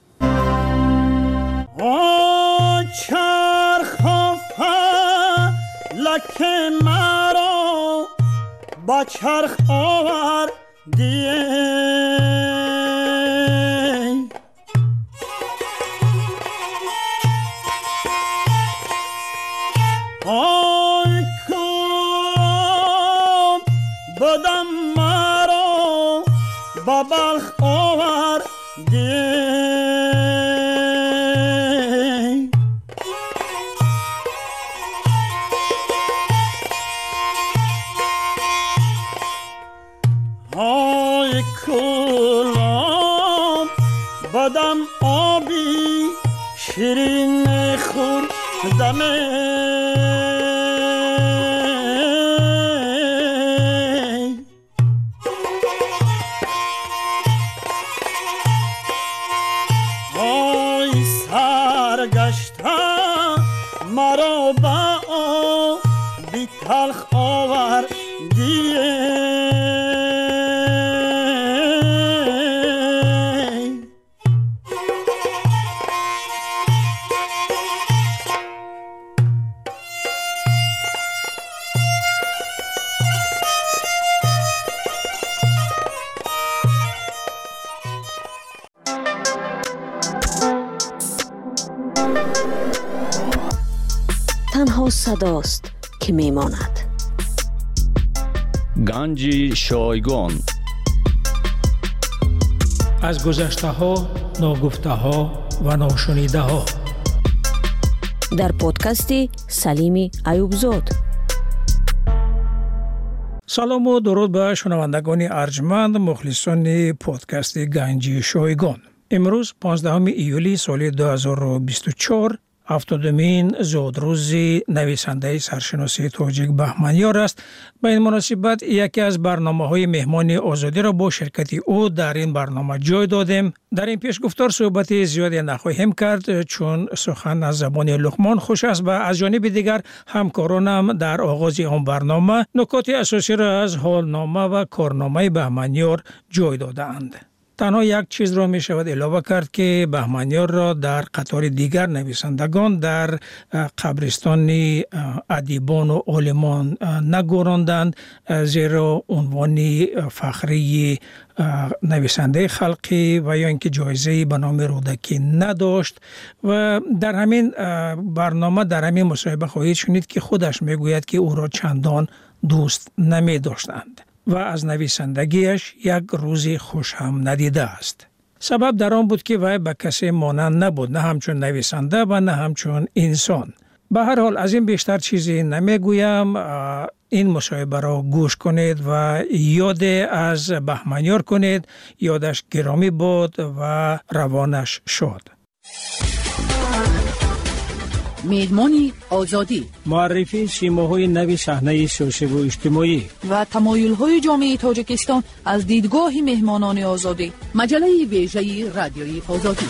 G: آی کام بدم مرا با بلخ آوردی آی کلام بدم آبی شیرین خوردمه مرا با بی تلخ آوردی
C: تنها صداست که میماند.
I: گنج شایگان
J: از گذشته ها، ناگفته ها و ناشنیده ها
C: در پادکست سلیم ایوبزاد.
J: سلام و درود به شنوندگان ارجمند مخلصان پادکست گنج شایگان. امروز 15 ایولی سال 2024 70مین زادروز نویسنده سرشناسی تاجیک بهمنیار است. به این مناسبت یکی از برنامه‌های مهمان آزادی را با شرکت او در این برنامه جای دادیم. در این پیشگفتار صحبت زیادی نخواهیم کرد چون سخن از زبان لقمان خوش است و از جانب دیگر همکارانم در آغاز آن برنامه نکات اساسی را از حالنامه و کارنامه بهمنیار جای داده‌اند. تنها یک چیز را می شود علاوه کرد که بهمنیار را در قطار دیگر نویسندگان در قبرستان ادیبان و عالمان نگذراندند، زیرا عنوان فخری نویسنده خلقی و یا اینکه جایزه به نام رودکی نداشت. و در همین برنامه در همین مصاحبه خواهید شنید که خودش می گوید که او را چندان دوست نمی داشتند و از نویسندگیش یک روزی خوش هم ندیده است. سبب در آن بود که وی به کسی مانند نبود، نه همچون نویسنده و نه همچون انسان. به هر حال از این بیشتر چیزی نمیگویم. این مصاحبه را گوش کنید و یاد از بهمنیار کنید. یادش گرامی بود و روانش شد.
D: مهمانی آزادی،
H: معرفی سیماهای نوی صحنه سیاسی و اجتماعی
U: و تمایل‌های جامعه تاجیکستان از دیدگاه مهمانان آزادی.
D: مجله ویژه رادیویی آزادی.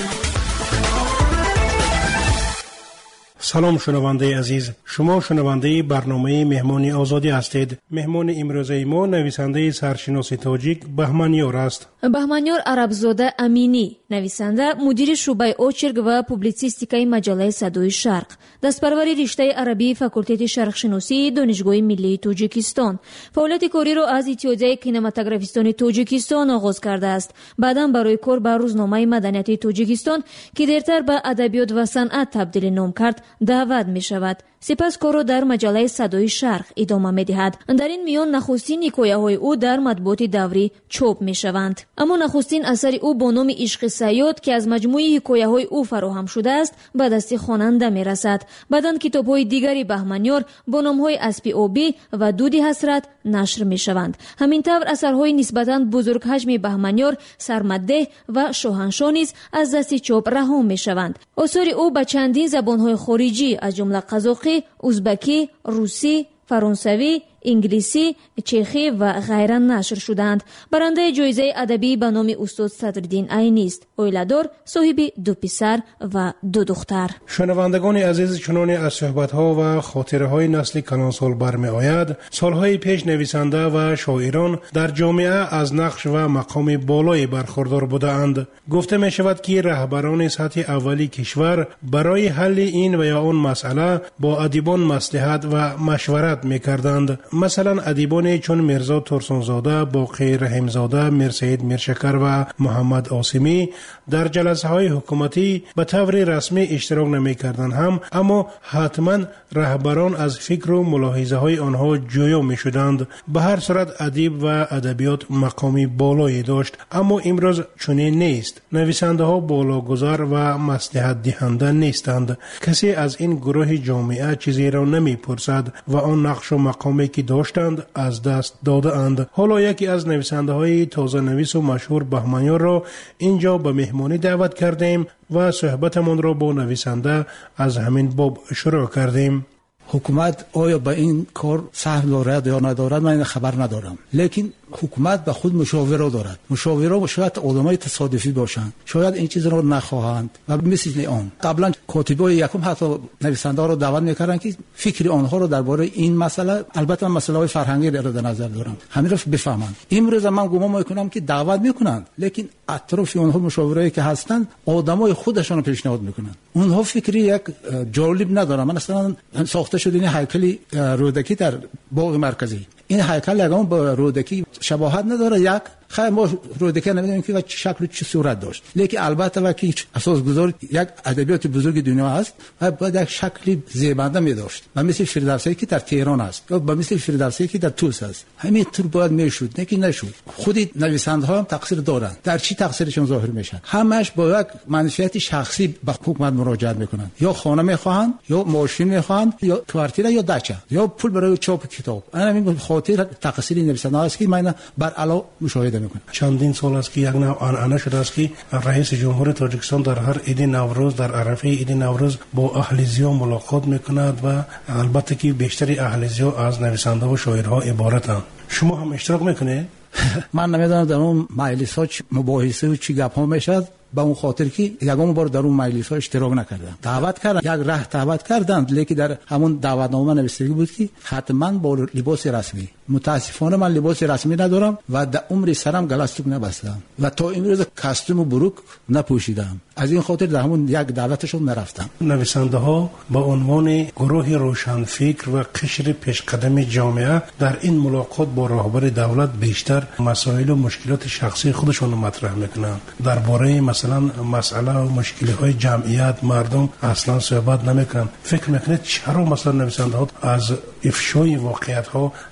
K: سلام شنونده عزیز، شما شنونده برنامه مهمانی آزادی هستید. مهمان امروزه ما نویسنده سرشناس تاجیک بهمنیار است.
C: بهمنیار عربزاده امینی، نویسنده، مدیر شعبه اوچرگ و پوبلیسیستیکای مجله صدای شرق، دستپروری رشته عربی فاکولته شرق شناسی دانشگاه ملی تاجیکستان. فعالیت کاری را از اتحادیه کینماتوگرافیستان تاجیکستان آغاز کرده است. بعداً برای کار به روزنامه مدنیت تاجیکستان که دیرتر به ادبیات و صنعت تبدیل نام کرد دعوت می شود. سپس کار را در مجله صدای شرق ادامه می دهد. در این میان نخستین حکایه های او در مطبوعات دوری چاپ می شوند. اما نخستین اثر او با نام عشق صیاد که از مجموعه حکایه های او فراهم شده است به دست خواننده می رسد. بعداً کتاب های دیگری بهمنیار با نام های اسب آبی و دود حسرت نشر می شوند. همین طور اثرهای نسبتاً بزرگ حجم بهمنیار، سرمده و شاهنشاه نیز از دست چاپ رها می شوند. آثار او به چندین زبان‌های خارجی از جمله قزاقی، ازبکی، روسی، فرانسوی، انگلیسی، چخی و غیره نشر شدند. برنده جایزه ادبی به نام استاد صدرالدین عینی است. اویلادار، صاحب 2 پسر و 2 دختر.
K: شنوندگان عزیز، چنانه از صحبت‌ها و خاطره‌های نسل کلانسال برمی آید، سالهای پیش نویسنده و شاعران در جامعه از نقش و مقام بالایی برخوردار بودند. گفته می شود که رهبران سطح اولی کشور برای حل این و یا آن مسئله با ادیبان مصلحت و مشورت می‌کردند. مثلا ادیبان چون مرزا ترسانزاده، باقی رحیمزاده، میرسید میرشکر و محمد آسمی در جلسه های حکومتی به طور رسمی اشتراک نمی کردند هم، اما حتما رهبران از فکر و ملاحظه های آنها جویا می شدند. به هر صورت ادیب و ادبیات مقامی بالایی داشت، اما امروز چنین نیست. نویسنده ها بالاگذار و مصلحت دهنده نیستند. کسی از این گروه جامعه چیزی را نمی پرسد و آن نقش و مقامی که داشتند از دست داده اند. حالا یکی از نویسنده های تازه نویس و مشهور بهمنیار را اینجا به مهمانی دعوت کردیم و صحبتمان را با نویسنده از همین باب شروع کردیم.
M: حکومت آیا به این کار سهم دارد یا ندارد من خبر ندارم، لیکن حکومت به خود مشاوره دارد. مشاوره شاید آدمای تصادفی باشند، شاید این چیز را نخواهند و مثل آن قبلا کاتبای یکم حتی نویسنده را دعوت میکردند که فکر آنها را درباره این مسئله، البته مسئله فرهنگی را در نظر دارم، همین را بفهمند. امروز من گمان میکنم که دعوت میکنند، لیکن اطراف آنها مشاوره‌ای که هستند آدمای خودشان را پیشنهاد میکنند. اونها فکری یک جالب ندارن. مثلا ساخته شده این هیکل رودکی در باغ مرکزی، این هیکل یگان با رودکی شباهت نداره. یک خیلی ما رودکی نمیدونیم که چه شکل چه صورت داشت، لیکن البته وقتی اساس گذار یک ادبیات بزرگ دنیا است و باید یک شکل زیبنده می داشت، و مثل فردوسی که در تهران است یا مثل فردوسی که در توس است. همین طور باید میشد، نه که نشد. خود نویسنده ها هم تقصیر دارند. در چی تقصیرشون ظاهر میشن؟ همش با یک منفعت شخصی به حکومت مراجعه میکنند. یا خانه میخواهند، یا ماشین میخواهند، یا کوارتیر، یا دچه، یا پول برای چاپ کتاب. همین خاطر تقصیر نویسنده است که من بر علا مشاهده میکنم.
K: چندین سال است که یک نوع آنعنه شده است که رئیس جمهور تاجیکستان در هر عید نوروز، در عرفه عید نوروز با اهلیزیا ملاقات میکند و البته که بیشتر اهلیزیا از نویسنده و شاعرها عبارتند. شما هم اشتراک میکنید؟
M: من نمیدونم در اون مجلس ها مباحثه و چی گپ ها میشد، با اون خاطر که یگام بار در اون مجلس ها اشتراک نکردم. دعوت کردن، یک راه دعوت کردند، لیکن در همون دعوتنامه نوشته بود که حتما با لباس رسمی. متاسفانه من لباس رسمی ندارم و در عمر سرم گلاستوک نبستم و تا امروز کاستوم و بروک نپوشیدم. از این خاطر در همون یک دعوتشون نرفتم.
K: نویسنده ها با عنوان گروه روشنفکر و قشر پیشقدم جامعه در این ملاقات با رهبر دولت بیشتر مسائل و مشکلات شخصی خودشون مطرح میکنند. درباره مثلا مسئله و مشکلات جمعیت مردم اصلا صحبت نمیکنند. فکر میکنید چرا مثلا نویسنده ها از افشای واقعیت ها حذر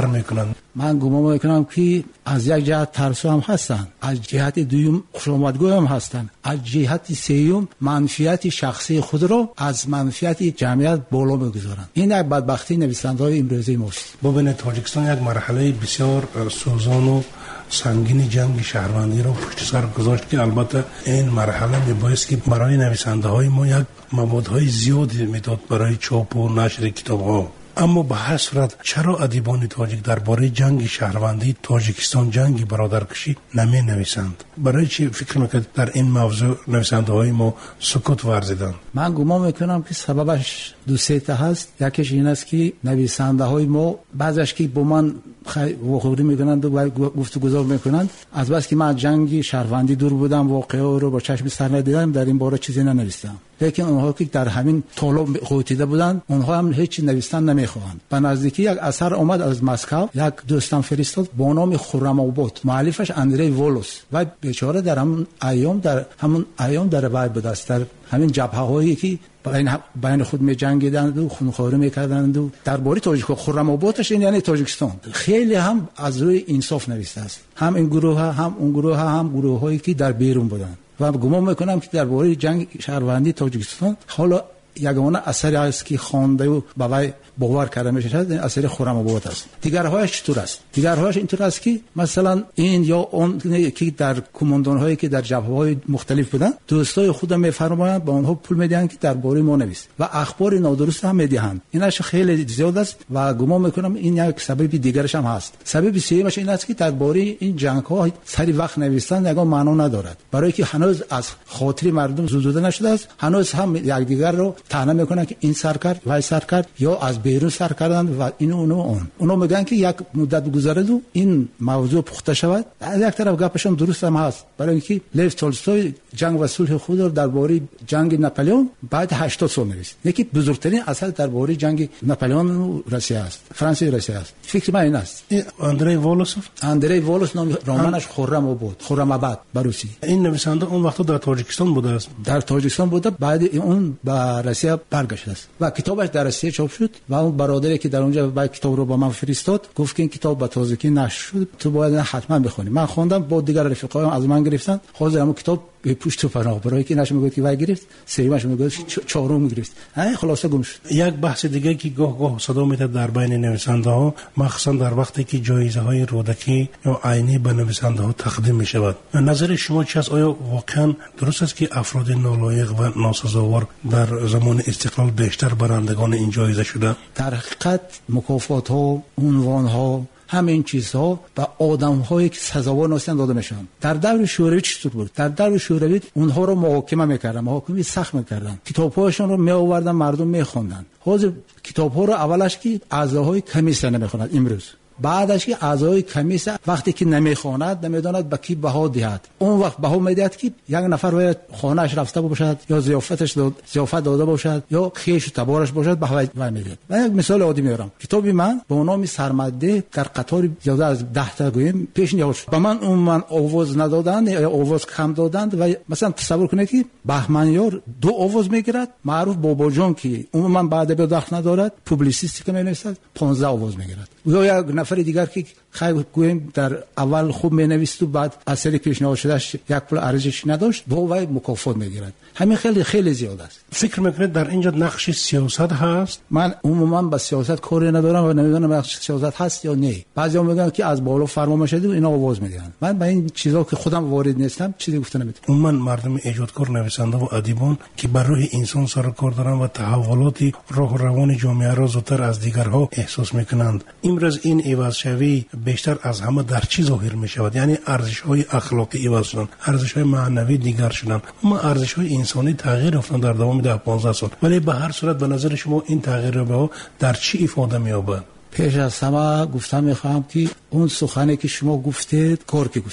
K: بر میکنند.
M: من گمان میکنم که از یک جهت ترسو هم هستند، از جهت دوم خوشامدگو هم هستند، از جهت سوم منفعت شخصی خود را از منفعت جمعیت بالا میگذارند. این یک بدبختی نویسنده‌های امروزی ماست.
K: ببینید تاجیکستان یک مرحله بسیار سوزان و سنگین جنگ شهروندی رو پشت سر گذاشت که البته این مرحله میبایست که برای نویسنده های ما یک موادهای زیادی میداد برای چاپ و نشر کتاب ها. اما به هر صورت چرا ادیبان تاجیک درباره جنگ شهروندی تاجیکستان جنگی برادرکشی نمی نویسند؟ برای چی فکر میکنید در این موضوع نویسنده های ما سکوت ورزیدند؟
M: من گمان میکنم که سببش دو سه تا هست. یکیش این است که نویسنده های ما بعضیش که با من واخوری میکنند و گفتگو میکنند، از بس که من جنگ شهروندی دور بودم، واقعه رو با چشم سر ندیدم، در این باره چیزی ننوشتم. لیکن اونها که در همین طالب قوتیده بودند، اونها هم هیچ نوشتن نمیخواهند. به نزدیکی یک اثر اومد از مسکو، یک دوستم فرستاد با نام خرم آباد، مؤلفش اندری وولوس، و بیچاره در همون ایام در وای بود است، در همین جبهه‌هایی که بین خود می جنگیدند و خونخواری میکردند و درباره تاجیک خرم آبادش این یعنی تاجیکستان خیلی هم از روی انصاف نوشته است، هم این گروه ها هم اون گروه ها هم گروه هایی که در بیرون بودند. و گمان میکنم که درباره جنگ شهروندی تاجیکستان حالا یگانه اثری است که خوانده و باور باور کرده میشه اثر خرم آباد است. دیگرهایش چطور است؟ دیگرهایش اینطور است که مثلا این یا اون که در کماندان هایی که در جبهه های مختلف بودن، دوستای خودم میفرمایند با اونها پول میدن که درباره ما نویس و اخبار نادرست هم میدهند. اینش خیلی زیاد است و گمان میکنم این یک سبب دیگرش هم هست. سبب سومش این است که درباره این جنگ ها سری وقت نوشتن یگان معنا ندارد، برای که هنوز از خاطر مردم زدوده نشده است. هنوز هم یکدیگر رو طعنه میکنن که این سر کرد وای سر کرد یا از بیرون سر کردن و اینو اونو میگن که یک مدت بگذره و این موضوع پخته شود. از یک طرف گپشون درست هم هست، برای اینکه لیو تولستوی جنگ و صلح خود رو درباره جنگ ناپلئون بعد 80 سال نوشت. یکی بزرگترین اثر درباره جنگ ناپلئون و روسیه است، فرانسه و روسیه است. فکر من این است.
K: اندری وولوس
M: نام رمانش خرم آباد بروسی.
K: این نویسنده اون وقت در تاجیکستان بوده است.
M: در تاجیکستان بوده، بعد اون به روسیه برگشته است و کتابش در روسیه چاپ شد و اون برادری که در اونجا با کتاب رو با من فرستاد گفت که این کتاب به تازگی نشر شد، تو باید حتما بخونی. من خوندم، با دیگر رفیقایم از من گرفتن، حاضرم کتاب به پشت پناه برای که نشه میگه که وای گرفت، سومش میگه چهارم گرفت. خلاصه گم شد.
K: یک بحث دیگه که گاه صدا میاد در بین نویسنده ها، مخصوصا در وقتی که جایزه های رودکی یا عینی به نویسنده ها تقدیم می شود، نظر شما چی است؟ آیا واقعا درست است که افراد نالایق و ناسزاوار در زمان استقلال بیشتر برندگان این جایزه شده؟
M: در حقیقت مکافات ها، عنوان ها، همین چیزها به آدم‌هایی که سزاوار نیستند داده میشن. در دور شوروی چطور بود؟ در دور شوروی اونها رو محاکمه میکردن، محاکمه سخت میکردن، کتاب‌هاشون رو میآوردن مردم میخوندن. حاضر کتاب‌ها رو اولش که اعضاهای کمیسیون نمیخونند، امروز بعدش که اعضای کمیسیون وقتی که نمیخواند نمیداند به کی بها دهد، اون وقت بها میدهد که یک نفر باید خانه‌اش رفته باشد یا ضیافت داده باشد یا خیش و تبارش باشد بها میدهد. من یک مثال عادی میارم. کتابی من با نام سرمده در قطار زیاده از 10 تا گویم پیش نیاورد. به من آواز ندادند یا آواز کم دادند و مثلا تصور کنید که بهمنیار 2 آواز میگیرد، معروف بابا جان که عموما بعد به دخل ندارد، پوبلیسیستی که مینویسد 15 آواز میگیرد. یا یک نفر دیگر که خیلی گویم در اول خوب مینویسد و بعد اثری پیشنهاد شدهش یک پول ارزشی نداشت، با وای مکافات میگیرد. همین خیلی زیاد است.
K: فکر میکنید در اینجا نقش سیاست هست؟
M: من عموما با سیاست کاری ندارم و نمیدونم نقش سیاست هست یا نه. بعضیا میگن که از بالا فرمان میشه و اینا آواز میدن. من با این چیزا که خودم وارد نیستم چیزی گفته نمیتونم.
K: عموما مردم ایجادکار، نویسنده و ادیبان که بر روح انسان سر کار دارن و تحولاتی راه و روان جامعه را زودتر از دیگرها احساس میکنند، امروز این عوض شوی بیشتر از همه در چی ظاهر میشود؟ یعنی ارزش‌های اخلاقی عوض شدن، ارزش‌های معنوی دیگر شدن، اما ارزش‌های انسانی تغییر افتادن در دوام 10-15 سال. ولی به هر صورت به نظر شما این تغییر رو در چی افاده می‌یابد؟
M: پیش از همه گفتم میخوام که اون سخنی که شما گفتید کار که گفته است،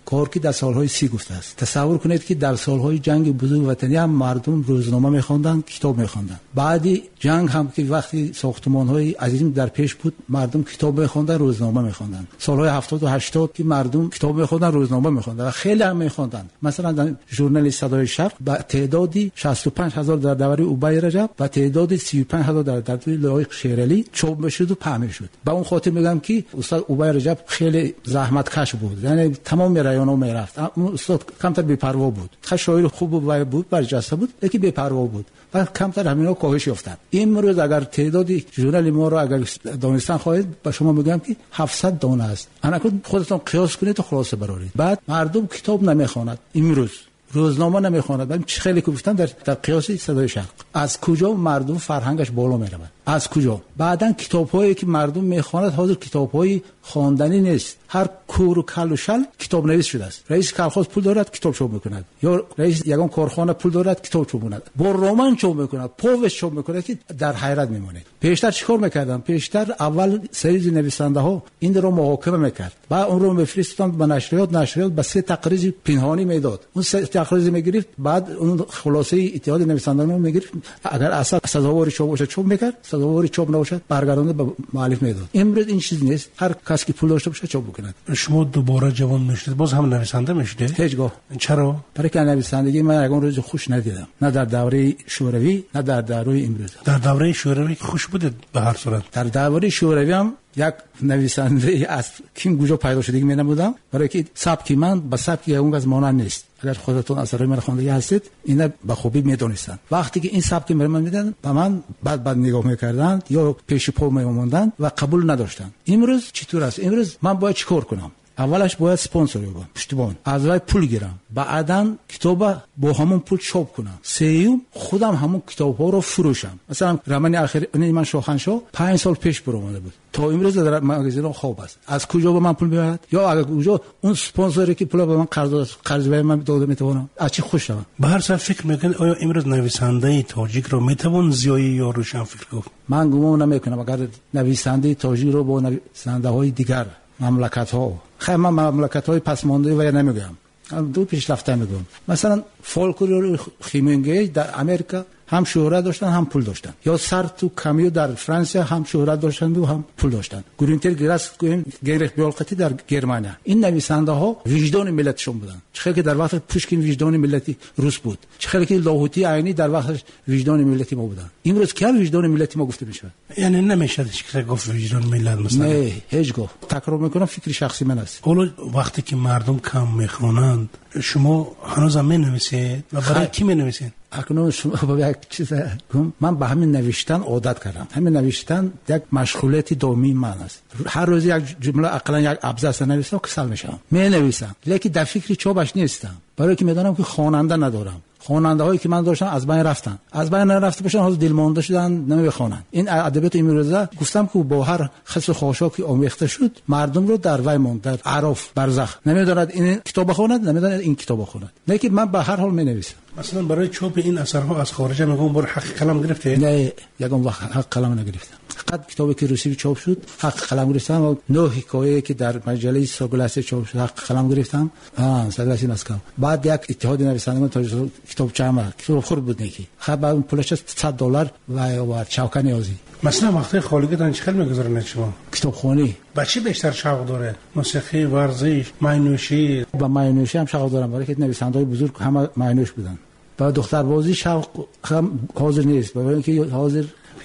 M: کار که در سالهای 30 گفته است. تصور کنید که در سالهای جنگ بزرگ وطنی هم مردم روزنامه می‌خواندند، کتاب می‌خواندند. بعدی جنگ هم که وقتی ساختمان‌های عظیم در پیش بود، مردم کتاب می‌خواندند، روزنامه می‌خواندند. سالهای 70 و 80 که مردم کتاب می‌خواندند، روزنامه می‌خواندند و خیلی هم می‌خواندند. مثلا در ژورنال صدای شرق با تعدادی 65000 در دوره اوبای رجب و تعدادی 35000 در دوره لایق شیرالی چاپ می‌شد و پهن شد. با اون خاطر میگم که استاد اوبای رجب خیلی زحمتکش بود، یعنی تمام رایان‌ها میرفت. اون استاد کمتر بی‌پروا بود، شاعر خوب بود، برجسته بود، لیکن بی‌پروا بود و کمتر همینا کاهش یافتند. امروز اگر تعدادی ژورنال ما را اگر دانستن خواهید، با شما میگم که 700 دانه است. انا خودتون قیاس کنید و خلاصه برآورید. بعد مردم کتاب نمیخواند، امروز روزنامه نمیخواند. من خیلی گفتم در قیاس صدای شرق از کجا مردم فرهنگش بالا میرود، از کجا. بعدن کتاب‌هایی که مردم میخواند حاضر کتاب‌های خواندنی نیست، هر کور و کل و شل کتاب نویس شده است. رئیس کارخانه پول دارد کتاب چاپ میکند، یا رئیس یگان کارخانه پول دارد کتاب چاپ میکند، با رمان چاپ میکند، پوست چاپ میکند که در حیرت میمانید. پیشتر چیکار میکردن؟ پیشتر اول سری نویسنده ها این رو محاکمه میکرد، بعد اون رو میفرستند به نشریات به سه تقریر پنهانی میداد. اون سه تقریر میگرفت، بعد اون خلاصه اتحاد نویسندگان رو میگرفت، اگر اصلا سزاوار چاپ باشه چاپ میکرد، سزاوار چاپ نباشه برگردانده به مؤلف میداد. امروز این چیز نیست، هر کس که پول داشته باشه چاپ بکنه.
K: شما دوباره جوان میشید، باز هم نویسنده میشید؟
M: هیچگاه.
K: چرا؟
M: برای که نویسندگی من یگان روز خوش ندیدم، نه در دوره شوروی نه در دوره امروز.
K: در دوره شوروی خوش بوده به هر صورت.
M: در دوره شوروی هم یک نویسنده از کیم کجا پیدا شده می نمودم، برای که سبک من با سبک اون از مانند نیست. اگر خودتون اثرای من خوانده هستید اینا به خوبی میدونستان. وقتی که این سبک من میدن به من بعد نگاه میکردن یا پیش پا میموندن و قبول نداشتن. امروز چطور است؟ امروز من باید چیکار کنم؟ اولش باید اسپانسر بگم، پشتیبان از وای پول گیرم، بعداً کتاب با همون پول چاپ کنم، سوم خودم همون کتاب‌ها رو فروشم. مثلا رمان اخیر من شاهنشاه 5 سال پیش برآمده بود، تا امروز در مغازه خواب است. از کجا به من پول میاد؟ یا اگر کجا اون اسپانسری که پول به من قرض به من داده میتونم از چی خوش شوم؟
K: به هر صورت فکر میکنید آیا امروز نویسنده تاجیک رو میتوان زیایی یا روشن فکر گفت؟
M: من گمان نمیکنم اگر نویسنده تاجیک رو با نویسنده‌های دیگر مملکت‌ها، خیلی من مملکت‌های پسمانده و نمیگم، دو پیشرفته میگم. مثلا فولکلور خیمنگی در امریکا هم شهرت داشتن هم پول داشتن، یا سارتو کامیو در فرانسه هم شهرت داشتن و هم پول داشتن، گرینتر گراس گریخ بیالقتی در گرمانیا. این نویسنده ها وجدان ملتشون بودن، چه که در وقت پوشکین وجدان ملتی روس بود، چه که لاهوتی عینی در وقت وجدان ملتی ما بودن. امروز که وجدان ملتی ما گفته میشه،
K: یعنی نمیشه که گفت وجدان ملت مثلا.
M: نه هیچگاه. تکرار میکنم فکر شخصی من است.
K: حالا وقتی که مردم کم میخونند شما هنوز هم مینویسید و برای کی مینویسید؟
M: اکنون شما با یک چیز گم، من به همین نوشتن عادت کردم. همین نوشتن یک مشغولیت دائمی من است. هر روز یک جمله اقلا یک ابزار نویسم کسل میشم، می نویسم، لیکن در فکر چاپش نیستم، برای که میدونم که خواننده ندارم. خواننده هایی که من داشتم از بین رفتن، از بین رفته باشن، حالا دلمانده شدن نمیخوانن. این ادبیات امروزه گفتم که با هر خصل خاشاکی آمیخته شد، مردم رو در وی ماند، در عرف برزخ، نمیداند این کتاب بخواند، نمیداند این کتاب بخواند. لیکن من به هر حال می نویسم.
K: مثلا برای چاپ این اثرها از خارج میگم برای حق قلم گرفته؟
M: نه، یگان وقت حق قلم نگرفتم. فقط کتابی که روسی چاپ شد حق قلم گرفتم و 9 حکایه که در مجله ساگلاس چاپ شد حق قلم گرفتم. ساگلاس مسکو. بعد یک اتحاد نویسندگان تاجر کتاب چما کتاب خورد بود نیکی. خب اون پولش $100 و چاوکا نیازی.
K: مثلا وقتی خالگیتان چه خیلی میگذرونید شما؟
M: کتابخوانی.
K: با چی بیشتر شوق داره؟ موسیقی، ورزش، معنوشی؟
M: با معنوشی هم شوق دارم، برای که نویسنده‌های بزرگ همه معنوش بودن. با دختربازی شوق هم حاضر نیست، برای اینکه حاضر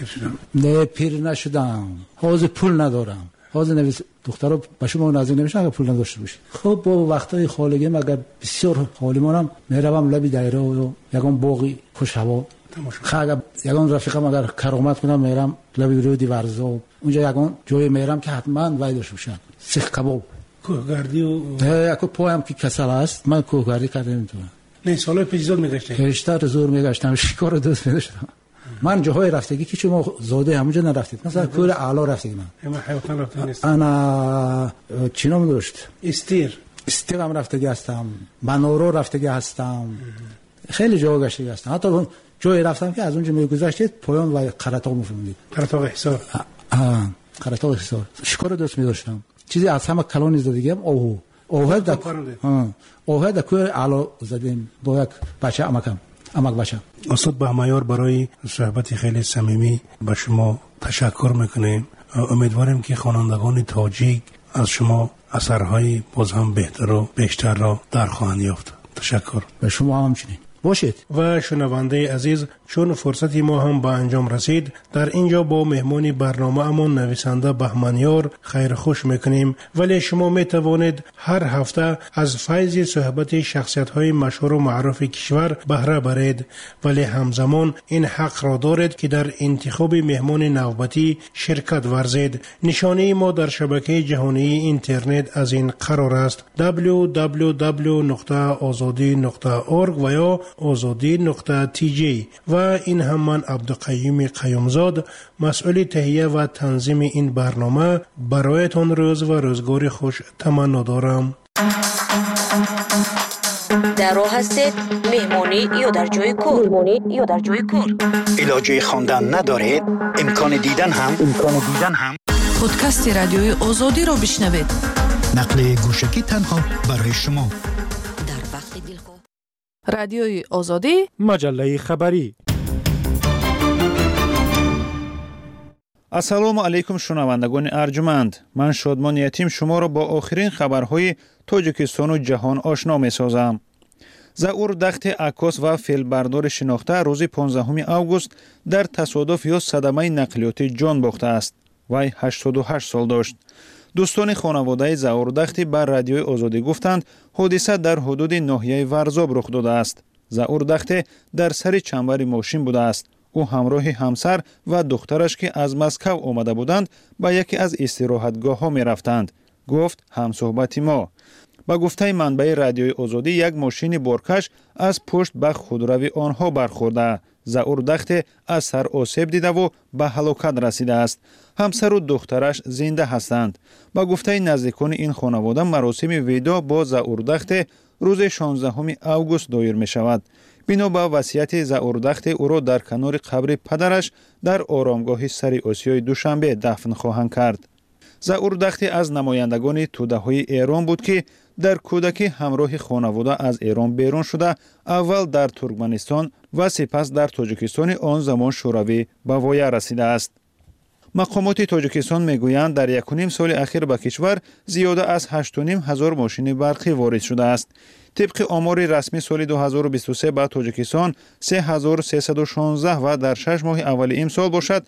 M: نه پیر نشدم، حاضر پول ندارم، حاضر نویس دخترها به شما نازک نمیشن اگر پول نداشته باشید. خب با وقتای خالگی اگر بسیار حالیمونم میروم لبی دایره و یگان باقی خوش هوا، خب یگان رفیقم اگر کرامت کنم میرم لبی رودی ورزا، اونجا یگان جای میرم که حتما وای داشته باشن، سیخ کباب،
K: کوهگردی و
M: اکو پایم که کسل است، من کوهگردی کردم نمیتونم.
K: نه سالای پیش زود میگشتم،
M: بیشتر زور میگشتم، شکار دوست می‌داشتم. من جاهای رفتگی که شما زاده همونجا نرفتید، مثلا کور اعلی رفتگی من
K: حیوان رفتم نیست،
M: انا چی نام داشت،
K: استیر
M: هم رفتگی هستم، منورو رفتگی هستم، خیلی جا گشتگی هستم. حتی جایی رفتم که از اونجا میگذشتید پایان و قرطاق میفهمید،
K: قرطاق حصار
M: قرطاق حصار شکار دوست می‌داشتم. چیزی از همه کلان زدگیم آهو، اوهد کو علا زدیم با یک بچه امک بچه.
K: استاد بهمایار برای صحبت خیلی صمیمی به شما تشکر میکنیم. امیدواریم که خوانندگان تاجیک از شما اثرهای باز هم بهتر و بیشتر را در خواهند یافت. تشکر.
M: به شما همچنین باشید.
K: و شنونده عزیز، چون فرصتی ما هم به انجام رسید، در اینجا با مهمانی برنامه امان نویسنده بهمنیار خیر خوش میکنیم. ولی شما میتوانید هر هفته از فیض صحبت شخصیت های مشهور و معروف کشور بهره برید، ولی همزمان این حق را دارید که در انتخاب مهمان نوبتی شرکت ورزید. نشانه ما در شبکه جهانی اینترنت از این قرار است: www.azadi.org و یا azadi.tj. و این هم من عبدالقیوم قیومزاد، مسئول تهیه و تنظیم این برنامه، برایتان روز و روزگاری خوش تمنا دارم.
R: در راه هستید مهمانی یا در جای کار.
S: علاجه خواندن ندارید؟ امکان دیدن هم
U: پادکست رادیوی آزادی را بشنوید.
S: نقل گوشکی تنها برای شما.
R: در وقت دلخواه.
U: رادیوی آزادی،
L: مجله خبری. ассалому алайкум шунавандагони арҷуманд. ман шодмон ятим шуморо бо охирин хабарҳои тоҷикистону ҷаҳон ошно месозам. заур дахти аккос ва фелбардори шинохта рӯзи 15 август дар тасодуф ё садамаи нақлиётӣ ҷон бохтааст. вай 88 сол дошт. дӯстони хонаводаи заур дахтӣ ба радиои озодӣ гуфтанд, ҳодиса дар ҳудуди ноҳияи варзоб рух додааст. заур дахтӣ дар сари чамбари мошин будааст. ӯ ҳамроҳи ҳамсар ва духтараш ки аз Москав омада буданд, ба яке аз истироҳатгоҳҳо мерафтанд, гуфт ҳамсӯҳбати мо. ба гуфтаи манбаи радиои озодӣ, як мошини боркаш аз пушт ба худрави онҳо бархӯрда, заур дахтӣ аз сар осеб дидаву ба ҳалокат расидааст. ҳамсару духтараш зинда ҳастанд. ба гуфтаи наздикони ин хонавода, маросими видо бо заур дахтӣ рӯзи 16 август доир мешавад. бино ба васияти заур дахтӣ ӯро дар канори қабри падараш дар оромгоҳи сари осиёи душанбе дафн хоҳанд кард. заур дахтӣ аз намояндагони тӯдаҳои эрон буд, ки дар кӯдакӣ ҳамроҳи хонавода аз Эрон берун шуда, аввал дар Туркманистон ва сипас дар Тоҷикистони он замон шӯравӣ ба воя расидааст. мақомоти Тоҷикистон мегӯянд, дар 1.5 соли ахир ба кишвар зиёда аз 8.5 ҳазор мошини барқӣ ворид шудааст. طبق آمار رسمی سال 2023 با تاجیکستان 3316 و در 6 ماه اولی امسال باشد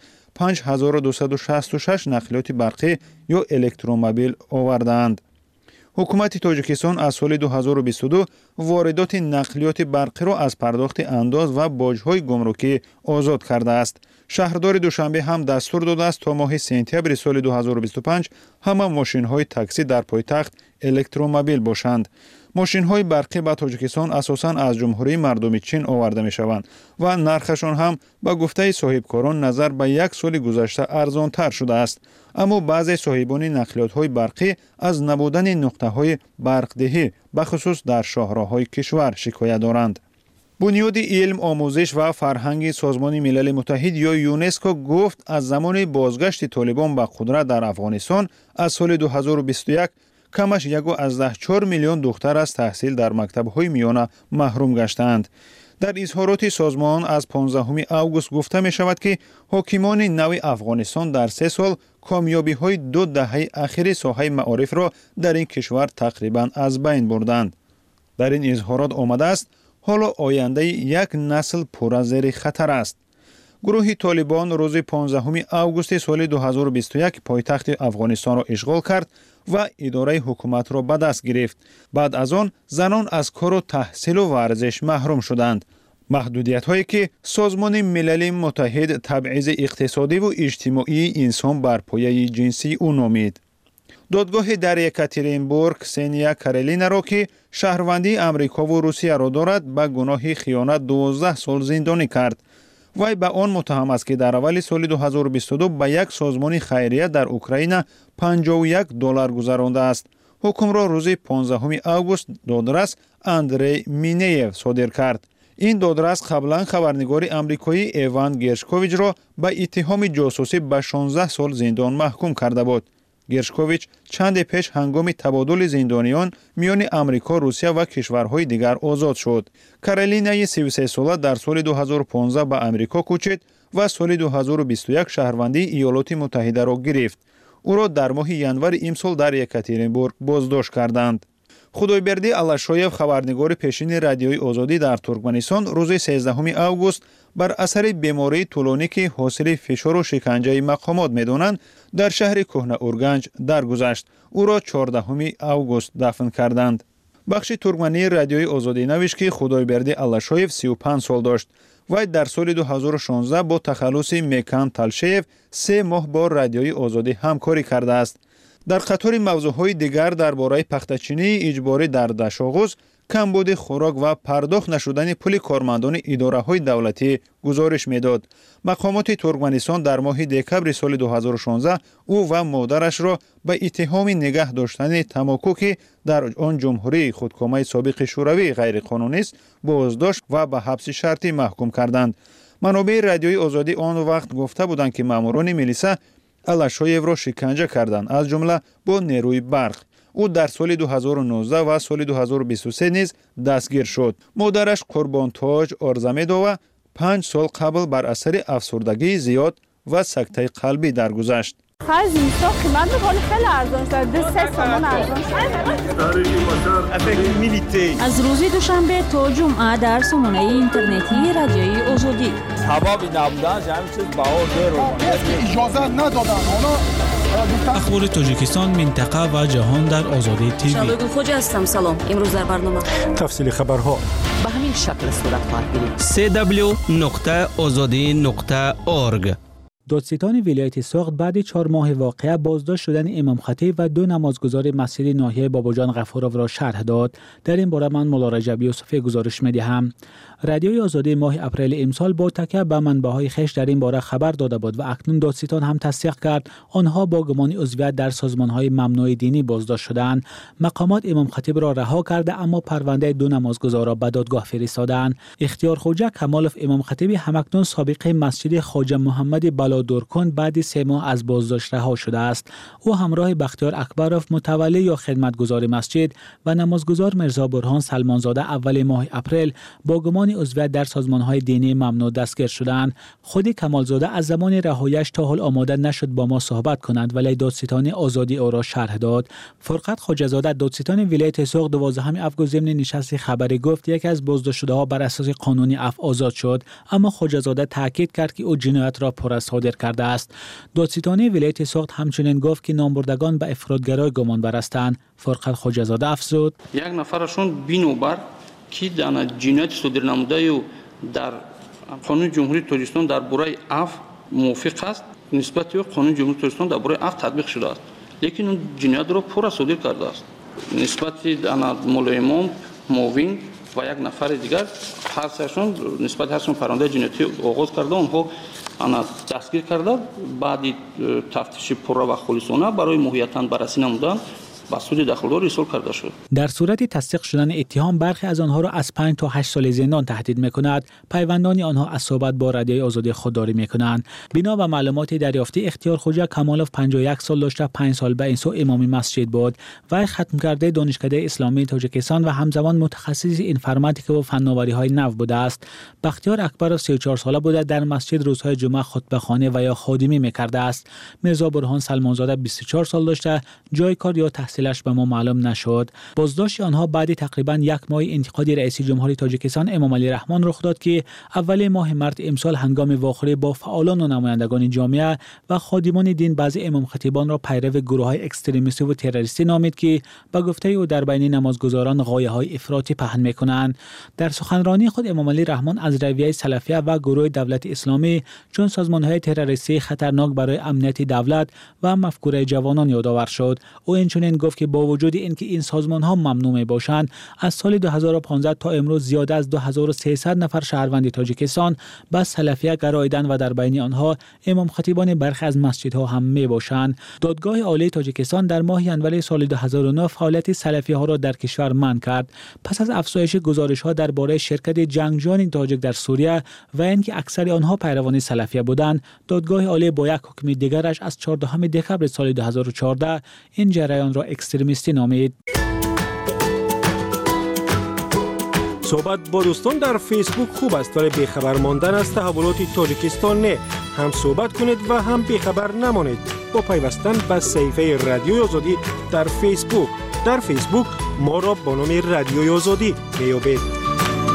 L: 5266 نقلیات برقی یا الکترومبیل آوردند. حکومت تاجیکستان از سال 2022 واردات نقلیات برقی را از پرداخت انداز و باج‌های گمرکی آزاد کرده است. شهردار دوشنبه هم دستور داده است تا ماه سپتامبر سال 2025 همه ماشین‌های تاکسی در پایتخت الکترومبیل باشند. ماشین‌های برقی با تاجیکستان اساساً از جمهوری مردمی چین آورده می‌شوند و نرخشان هم با گفته صاحبکاران نظر به یک سال گذشته ارزان‌تر شده است. اما بعضی صاحبان نقلیات‌های برقی از نبودن نقطه‌های برقدهی بخصوص در شاهراهای کشور شکایت دارند. بنیاد علم، آموزش و فرهنگ سازمان ملل متحد یا یونسکو گفت از زمان بازگشت طالبان به قدرت در افغانستان از سال 2021 کمش 1.4 میلیون دختر از تحصیل در مکتب‌های میانه محروم گشتند. در اظهارات سازمان از 15 اوگوست گفته می شود که حاکمان نو افغانستان در 3 سال کامیابی‌های 2 دهه اخیر ساحه معارف را در این کشور تقریباً از بین بردند. در این اظهارات آمده است حالا آینده یک نسل پر از زیر خطر است. گروه طالبان روز 15 اوگوست سال 2021 پایتخت افغانستان را اشغال کرد و اداره حکومت را به دست گرفت. بعد از آن زنان از کار و تحصیل و ورزش محروم شدند. محدودیت هایی که سازمان ملل متحد تبعیض اقتصادی و اجتماعی انسان بر پایه جنسی او نامید. دادگاه در یکاترینبورگ کسنیا کارالینا را که شهروندی امریکا و روسیه را دارد به گناه خیانت 12 سال زندانی کرد. وی به آن متهم است که در اول سال 2022 به یک سازمان خیریه در اوکراین $51 گذرانده است. حکم را روز 15 اوگوست دادرس اندری مینیو صادر کرد. این دادرس قبلا خبرنگار آمریکایی ایوان گرشکوویچ را به اتهام جاسوسی به 16 سال زندان محکوم کرده بود. گرشکوویچ چند پیش هنگام تبادل زندانیان میان آمریکا، روسیه و کشورهای دیگر آزاد شد. کارولینای 33 ساله در سال 2015 به آمریکا کوچید و سال 2021 شهروندی ایالات متحده را گرفت. او را در ماه январ امسال در یکاترینبورگ بازداشت کردند. خدایبردی аллашоев خبرنگار پیشین رادیوی آزادی در ترکمنستان روز 13 август بر اثر بیماری طولانی که حاصل فشار و شکنجه مقامات میدانند در شهر کهنه اورگنج درگذشت. او را 14 август دفن کردند. بخش ترکمنی رادیوی آزادی نوشت که خدایبردی аллашоев 35 سال داشت. وی در سال 2016 با تخلص میکان تالشیف 3 ماه با رادیوی آزادی همکاری کرده است. در قطار موضوعهای دیگر درباره پختچینی اجباری در دشاغوز، کمبود خوراک و پرداخت نشدن پول کارمندان اداره‌های دولتی گزارش میداد. مقامات ترکمنستان در ماه دکبر سال 2016 او و مادرش را به اتهام نگه داشتن تماکو که در آن جمهوری خودکامه سابق شوروی غیرقانونی است بازداشت و به حبس شرطی محکوم کردند. منابع رادیوی آزادی آن وقت گفته بودند که ماموران میلیسا аллашоев را شکنجه کردند، از جمله با نیروی برق. او در سال 2019 و سال 2023 نیز دستگیر شد. مادرش قربان تاج آرزمدووا 5 سال قبل بر اثر افسردگی زیاد و سکته قلبی درگذشت.
N: خرج اینستا قیمت میکنه خیلی ارزان شد. 2-3 تومان ارزان شد.
B: از روز دوشنبه تا جمعه در سامانه اینترنتی رادیوی آزادی.
O: سببی نبودن همین چیز بها دیر
P: اجازه ندادن.
H: اخبار تاجیکستان، منطقه و جهان در آزادی تیوی.
R: شبگون خوجا هستم. سلام. امروز در برنامه
P: تفصیل خبرها
R: به همین شکل صورت خواهد گرفت.
Q: www.azadi.org.
Y: دادستان ولایت سوخت بعد 4 ماه واقعه بازداشت شدن امام خطیب و 2 نمازگزار مسجد ناحیه باباجان غفورov را شرح داد. در این باره من مولا رجب یوسفی گزارش می‌دهم. رادیوی آزادی ماه اپریل امسال با تکیه به منبع‌های خویش در این باره خبر داده بود و اکنون دادستان هم تصدیق کرد آنها با گمان عضویت در سازمان‌های ممنوع دینی بازداشت شدند. مقامات امام خطیب را رها کرده اما پرونده 2 نمازگزار را به دادگاه فرستادند. اختیار خوجا کمالوف امام خطیب همکنون سابق مسجد خواجه محمد بلادرکن بعد 3 ماه از بازداشت رها شده است. او همراه بختیار اکبروف متولی یا خدمتگزار مسجد و نمازگزار مرزا برهان سلمانزاده اول ماه اپریل با گمان عضویت در سازمان‌های دینی ممنوع دستگیر شدند. خود کمالزاده از زمان رهاییش تا حال آماده نشد با ما صحبت کنند ولی دادستان آزادی او را شرح داد. فرقت خواجه‌زاده دادستان ولایت سوخت 12 август ضمن نشست خبری گفت یکی از بازداشت شده‌ها بر اساس قانونی عفو آزاد شد، اما خواجه‌زاده تاکید کرد که او جنایت را پر از صادر کرده است. دادستان ولایت سوخت همچنین گفت که نامبردگان به افراطگرای گمانبر هستند. فرقت خواجه‌زاده افزود:
Z: یک نفرشون بینوبر که در جنایت صادر نموده و در قانون جمهوری تاجیکستان در باره عفو موافق است، نسبت به قانون جمهوری تاجیکستان در باره عفو تطبیق شده است، لیکن اون جنایت را پر صادر کرده است. نسبت به مولا امام معاون و یک نفر دیگر هرشون نسبت هرشون پرونده جنایتی آغاز کرده، اونها دستگیر کرده. بعد تفتیش پر و خالصانه برای ماهیتاً بررسی نمودن با سود دخلدار ارسال کرده شد.
Y: در صورت تصدیق شدن اتهام برخی از آنها را از 5 تا 8 سال زندان تهدید می‌کند. پیوندان آنها از صحبت با رادیوی آزادی خودداری می‌کنند. بنا به معلومات دریافتی اختیار خوجا کمالوف 51 سال داشته 5 سال به این سو امام مسجد بود. وی ختم کرده دانشکده اسلامی تاجیکستان و همزمان متخصص اینفرماتیک و فناوری‌های نو بوده است. بختیار اکبروف 34 ساله بوده در مسجد روزهای جمعه خطبه‌خوانی و یا خادمی می‌کرده است. مرزا برهان سلمانزاده 24 سال داشته، جای کار یا تحصیلش به ما معلوم نشد. بازداشت آنها بعد تقریبا 1 ماه انتقاد رئیس جمهوری تاجیکستان امام علی رحمان رخ داد که اول ماه مارس امسال هنگام واخوری با فعالان و نمایندگان جامعه و خادمان دین بعضی امام خطیبان را پیرو گروه‌های اکستریمیستی و تروریستی نامید که به گفته او در بین نمازگزاران غایه‌های افراطی پهن می‌کنند. در سخنرانی خود امام علی رحمان از رویه سلفیه و گروه دولت اسلامی چون سازمان‌های تروریستی خطرناک برای امنیت دولت و مفکوره جوانان یادآور شد. او اینچنین گفت که با وجود اینکه این سازمان‌ها ممنوع می‌باشند، از سال 2015 تا امروز زیاده از 2300 نفر شهروند تاجیکستان به سلفیه گراییدند و در بین آنها امام خطیبان برخی از مسجدها هم می‌باشند. دادگاه عالی تاجیکستان در ماه ژانویه سال 2009 فعالیت سلفی‌ها را در کشور منع کرد. پس از افزایش گزارش‌ها درباره شرکت جنگجویان تاجیک در سوریه و اینکه اکثر آنها پیروان سلفیه بودند، دادگاه عالی با یک حکم دیگرش از 14 دکمبر سال 2014 این جریان را اکستریمیستی نامید.
P: صحبت با دوستان در فیسبوک خوب است، ولی بیخبر ماندن از تحولات تاجیکستان نه. هم صحبت کنید و هم بیخبر نمانید با پیوستن به صفحه رادیوی آزادی در فیسبوک. در فیسبوک ما را با نام رادیوی آزادی میابید.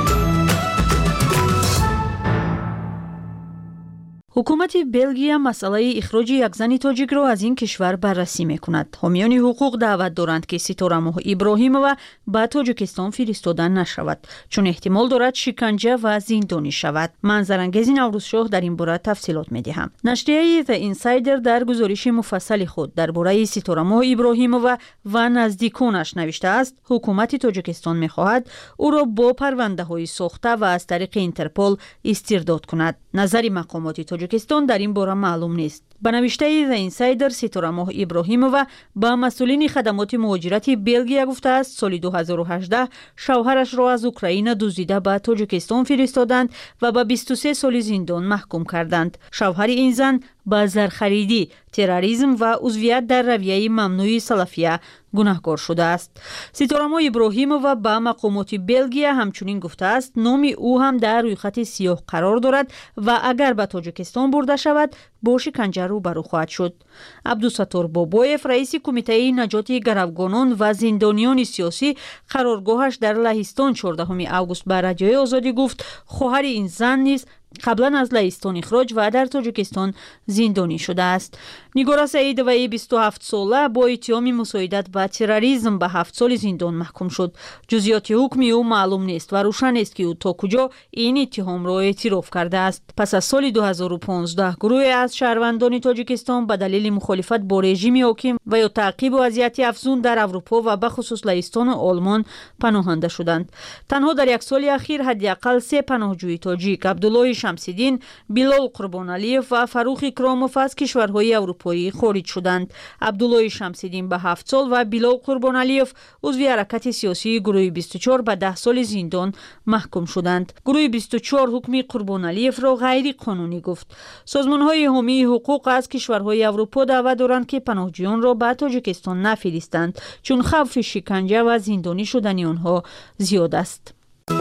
B: حکومت بلژیم مسئله اخراج یک زن تاجیک را از این کشور بررسی میکند. حامیان حقوق دعوت دارند که ستاره ابراهیمова به تاجیکستان فرستاده نشود، چون احتمال دارد شکنجه و زندانی شود. من زرنگز نوروزشاه در این باره تفصیلات میدهم. نشریه The Insider در گزارش مفصل خود درباره ستاره ابراهیمova و نزدیکانش نوشته است حکومت تاجیکستان میخواهد او را با پرونده های ساخته و از طریق اینترپل استرداد کند. نظر مقامات تاجیکستان در این باره معلوم نیست. به نوشته The Insider ستاره ابراهیمova با مسئولین خدمات مهاجرت بلژیه گفته است سال 2018 شوهرش را از اوکراین دزدیده به تاجیکستان فرستادند و به 23 سال زندان محکوم کردند. شوهر این زن با زرخریدی، تروریسم و عضویت در رویه ممنوع سلفیه گناهکار شده است. ستاره ابراهیمova با مقامات بلژیه همچنین گفته است نام او هم در روی خط سیاه قرار دارد و اگر به تاجیکستان برده شود با شکنجه روبرو خواهد شد. عبدالستار بابایف رئیس کمیته نجات گروگانان و زندانیان سیاسی قرارگاهش در لهستان 14 آگوست به رادیوی آزادی گفت خواهر این زن نیز قبلا از لهستان اخراج و در تاجیکستان زندانی شده است. نیگورا سعیدوایی 27 ساله با اتهام مساعدت به تروریسم به 7 سال زندان محکوم شد. جزئیات حکم او معلوم نیست و روشن است که او تا کجا این اتهام را اعتراف کرده است. پس از سال 2015 گروه از شهروندان تاجیکستان به دلیل مخالفت با رژیم حاکم و یا تعقیب وضعیت افزون در اروپا و به خصوص لهستان و آلمان پناهنده شدند. تنها در یک سال اخیر حداقل 3 پناهجوی تاجیک عبدالله شمس‌الدین، بلال قربانعلیف و فروخ اکراموف از کشورهای اروپایی خارج شدند. عبدالله شمس‌الدین به 7 سال و بلال قربانعلیف عضو حرکت سیاسی گروه 24 به 10 سال زندان محکوم شدند. گروه 24 حکم قربانعلیف را غیر قانونی گفت. سازمان‌های حامی حقوق از کشورهای اروپا دعوت دارند که پناهجویان را به تاجیکستان نفرستند چون خوف شکنجه و زندانی شدن آنها زیاد است.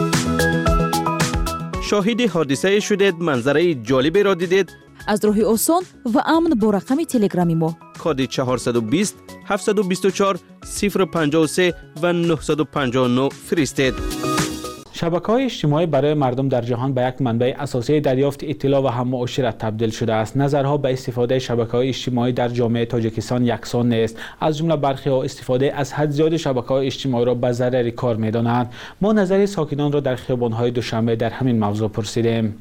A: شاهد حادثه شدید، منظره جالبی را دیدید؟
U: از راه آسان و امن با رقم تلگرامی ما
A: کد 420 724 053 و 959 فرستید.
Y: شبکه‌های اجتماعی برای مردم در جهان به یک منبع اساسی دریافت اطلاع و هم معاشرت تبدیل شده است. نظرها به استفاده شبکه‌های اجتماعی در جامعه تاجیکستان یکسان نیست. از جمله برخی‌ها استفاده از حد زیاد شبکه‌های اجتماعی را به ضرر کار می‌دانند. ما نظر ساکنان را در خیابان‌های دوشنبه در همین موضوع پرسیدیم.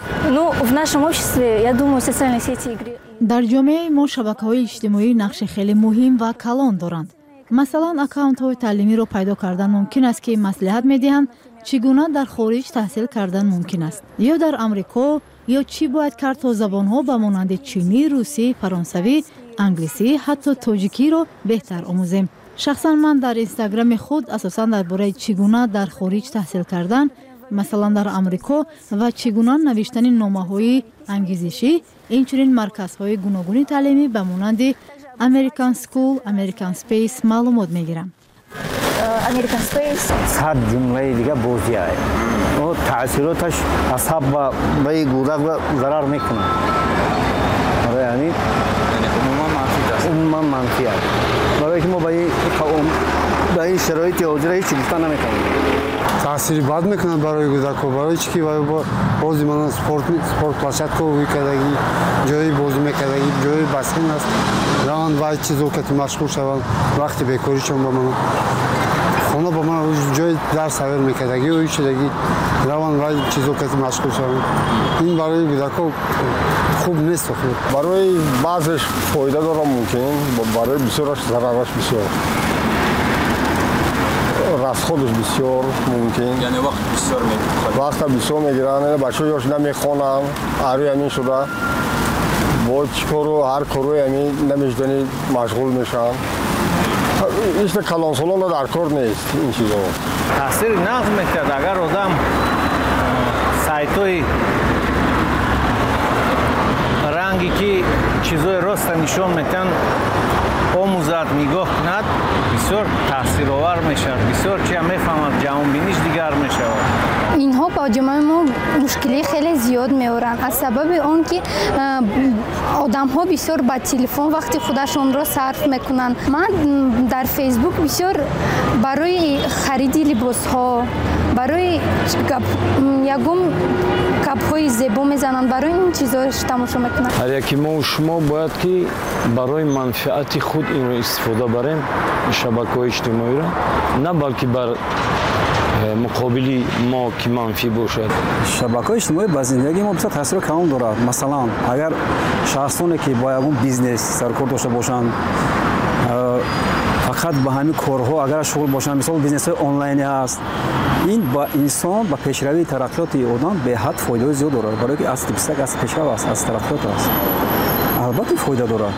Q: در جامعه ما شبکه‌های اجتماعی نقش خیلی مهم و کلان دارند. مثلا اکانت‌های تعلیمی را پیدا کردن ممکن است که مصلحت می‌دهند چگونه در خارج تحصیل کردن ممکن است یا در امریکا یا چی باید کرد تا زبان‌ها به مانند چینی، روسی، فرانسوی، انگلیسی، حتی تاجیکی را بهتر آموزیم. شخصا من در اینستاگرام خود اساساً درباره چگونه در خارج تحصیل کردن، مثلا در امریکا و چگونه نوشتن نامه‌های انگیزشی، اینچنین مرکزهای گوناگون تعلیمی به مانند امریکن سکول، امریکن سپیس معلومات میگیرم.
T: امریکن سپیس صد جمله دیگه بوزیه و تاثیراتش اصحاب به گودک ضرر میکنه. یعنی عموما منفی است. برای که ما به این شرایط حاضر هیچ گفتن نمیکنیم.
V: تاثیر بد میکنه برای گودک و برای چی که بازی من اسپورت پلاتفرم میکردگی جایی بازی میکردگی جایی بسکن است روان وای چیزو که مشغول شوم وقتی بیکاری شوم با من خونه با من جای درس حاضر میکردگی و چیزی روان وای چیزو که مشغول شوم این برای گودک خوب نیست. خوب
W: برای بعضش فایده داره ممکن برای بسیارش ضررش بسیار.
V: از خودش بسیار ممکن
O: یعنی وقت
V: بسیار میگیرن بچه هاش نمیخونن آروی همین شده با چیکارو هر کارو همین نمیشدنی مشغول میشن هیچ کلانسولان در کار نیست این چیزا
E: تاثیر نقض میکرد اگر آدم سایتوی رنگی که چیزای راست نشون میتن آموزد نگاه کند بسیار تاثیرآور میشه بسیار چی میفهمد جهانبینیش دیگر میشه
F: اینها با جامعه ما مشکلی خیلی زیاد میارن از سبب اون که آدم ها بسیار با تلفن وقتی خودشون را صرف میکنن من در فیسبوک بسیار برای خرید لباس ها برای یکم کپ های زیبا میزنن برای این چیزا تماشا میکنن
G: هر یکی ما و شما باید که برای منفعت خود این رو استفاده بریم شبکه‌های اجتماعی را نه بلکه بر مقابلی ما که منفی باشد
I: شبکه‌های اجتماعی به زندگی ما بسیار تاثیر کلان دارد مثلا اگر شخصانی که با یگون بیزنس سرکار داشته باشند فقط به همین کارها اگر شغل باشند مثلا بیزنس های آنلاینی هست این با انسان با پیشروی ترقیات آدم به حد فایده زیاد دارد برای که از تبسک از پیشرو است از ترقیات است البته فایده دارد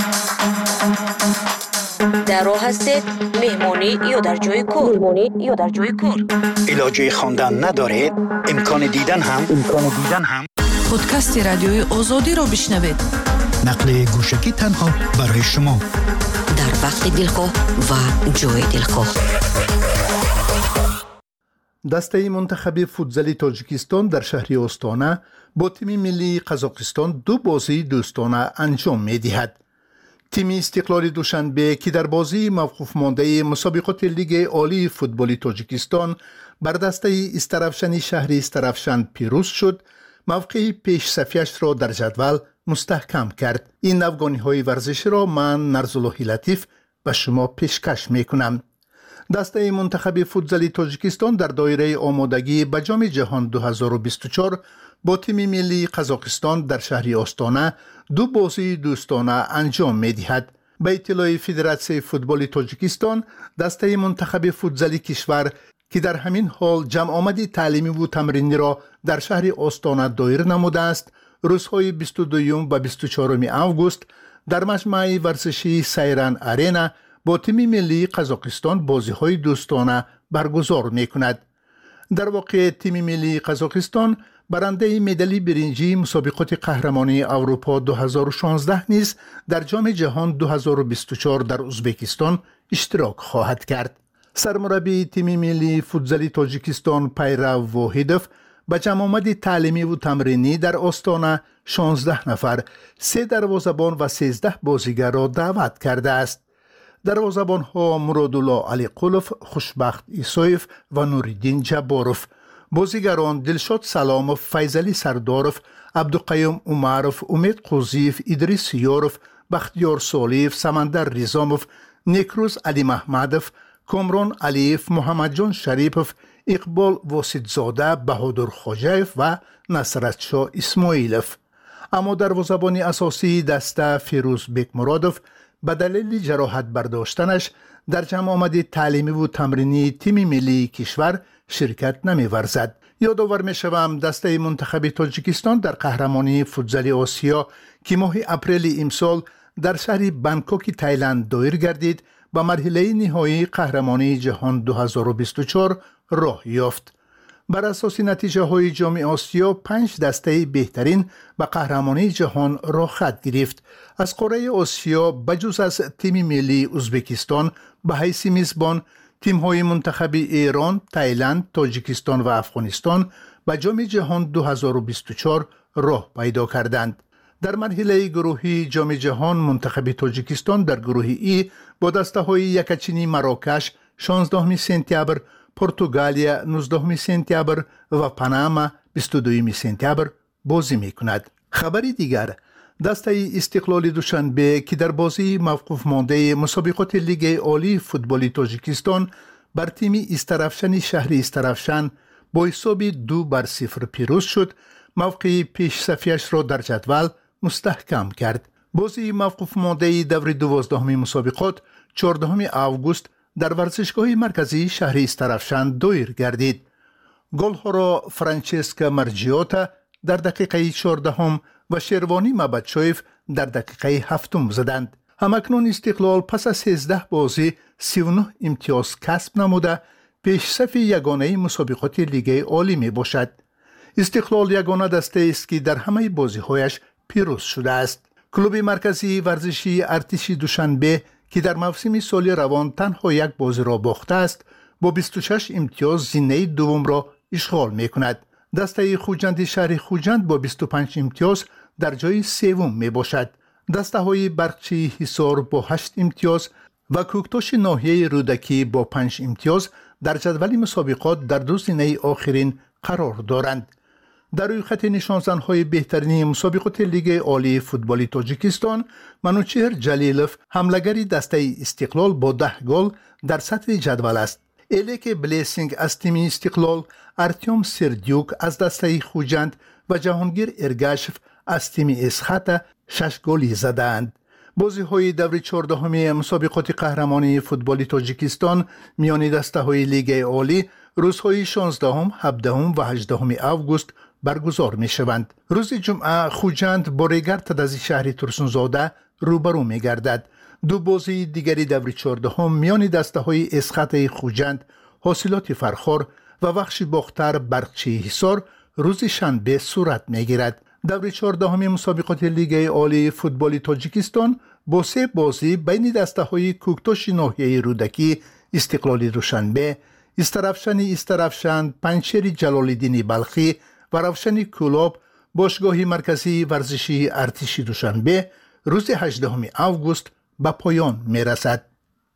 R: در راه هستید مهمانی یا در جای کار
S: علاجه خواندن ندارید امکان دیدن هم
U: پادکست رادیوی آزادی را بشنوید
S: نقل گوشکی تنها برای شما
R: در وقت دلخواه و جای دلخواه
W: دسته منتخب فوتزال تاجیکستان در شهر استانا با تیم ملی قزاقستان 2 بازی دوستانه انجام می‌دهد. تیم استقلال دوشنبه که در بازی موقوف مانده مسابقات لیگ عالی فوتبال تاجیکستان بر دسته استرافشن شهر استرافشن پیروز شد، موقع پیش صفیش را در جدول مستحکم کرد. این افغانی‌های ورزشی را من نرزاللهی لطیف به شما پیشکش می‌کنم. دسته منتخب فوتزال تاجیکستان در دایره آمادگی به جام جهان 2024 با تیم ملی قزاقستان در شهر آستانه 2 بازی دوستانه انجام می‌دهد. به اطلاع فدراسیون فوتبال تاجیکستان، دسته منتخب فوتزال کشور که در همین حال جمع آمدی تعلیمی و تمرینی را در شهر آستانه دایر نموده است، روزهای 22 و 24 آگوست در مجمع ورزشی سیران آرینا با تیم ملی قزاقستان بازی‌های دوستانه برگزار می‌کند. در واقع تیم ملی قزاقستان برنده مدال برنجی مسابقات قهرمانی اروپا 2016 نیز در جام جهان 2024 در ازبکستان اشتراک خواهد کرد. سرمربی تیم ملی فوتزال تاجیکستان پیرو واحدوف به جمع آمد تعلیمی و تمرینی در آستانه 16 نفر، 3 دروازه‌بان و 13 بازیگر را دعوت کرده است. دروازه‌بان‌ها مرادالله علی قلوف، خوشبخت ایسایف و نوریدین جباروف. بازیگران دلشاد سلاموف، فیضلی سرداروف، عبدالقیوم عمروف، امید قوزیف، ادریس یاروف، بختیار سالیف، سمندر ریزاموف، نیکروز علی محمدوف، کامران علیف، محمد جان شریفوف، اقبال واسطزاده، بهادر خواجه‌اف و نصرت شاه اسماعیلوف. اما دروازه‌بان اساسی دسته فیروز بیک مرادوف به دلیل جراحت برداشتنش در جمع آمد تعلیمی و تمرینی تیم ملی کشور شرکت نمی‌ورزد. یادآور می‌شوم دسته منتخب تاجیکستان در قهرمانی فوتزال آسیا که ماه اپریل امسال در شهر بانکوک تایلند دایر گردید به مرحله نهایی قهرمانی جهان 2024 راه یافت. بر اساس نتیجه های جام آسیا 5 دسته بهترین به قهرمانی جهان راه خط گرفت. از قاره آسیا بجز از تیم ملی ازبکستان به حیث میزبان، تیم های منتخب ایران، تایلند، تاجیکستان و افغانستان به جام جهان 2024 راه پیدا کردند. در مرحله گروهی جام جهان منتخب تاجیکستان در گروه ای با دسته های یکچینی مراکش 16 سپتامبر، پرتغالیا 19 سپتامبر و پاناما 22 سپتامبر بازی می کند. خبری دیگر، دسته استقلال دوشنبه که در بازی موقوف مانده مسابقات لیگ عالی فوتبال تاجیکستان بر تیم استرافشن شهر استرافشن با حساب 2-0 پیروز شد، موقع پیش صفیش را در جدول مستحکم کرد. بازی موقوف مانده دور 12 مسابقات 14 آگوست در ورزشگاه مرکزی شهر استرافشان دایر گردید. گل‌ها را فرانچسکا مرجیوتا در دقیقه 14 و شروانی مبادشویف در دقیقه 7 زدند. همکنون استقلال پس از 13 بازی 39 امتیاز کسب نموده پیشصف یگانه مسابقات لیگ عالی می باشد. استقلال یگانه دسته است که در همه بازی‌هایش پیروز شده است. کلوب مرکزی ورزشی ارتش دوشنبه که در موسم سال روان تنها یک بازی را باخته است با 26 امتیاز زینه دوم را اشغال می کند. دسته خوجند شهر خوجند با 25 امتیاز در جای سوم می باشد. دسته های برقچی حصار با 8 امتیاز و کوکتاش ناحیه رودکی با 5 امتیاز در جدول مسابقات در دو زینه آخرین قرار دارند. در روی خط نشانزن‌های بهترین مسابقات لیگ عالی فوتبال تاجیکستان، منوچهر جلیلوف حمله‌گر دسته استقلال با 10 گل در صدر جدول است. الیک بلیسینگ از تیم استقلال، ارتیوم سردیوک از دسته خوجند و جهانگیر ارگاشف از تیم اسخاتا 6 گلی زدند. بازی‌های دور 14 مسابقات قهرمانی فوتبال تاجیکستان میان دسته‌های لیگ عالی روزهای 16، 17 و 18 آگوست برگزار می‌شوند. روز جمعه خوجند با ریگارد از شهر ترسونزاده روبرو می‌گردد. دو بازی دیگری دور 14 میان دسته‌های اسخات خوجند، حاصلات فرخار و بخش باختر برقچی حصار روز شنبه صورت می‌گیرد. دور 14 مسابقات لیگ عالی فوتبال تاجیکستان با 3 بازی بین دسته‌های کوکتاش ناحیه رودکی استقلال دوشنبه، استرافشان، پنجشیر جلال‌الدین بلخی و روشن کلاب باشگاه مرکزی ورزشی ارتش دوشنبه روز 18 آگوست به پایان می‌رسد.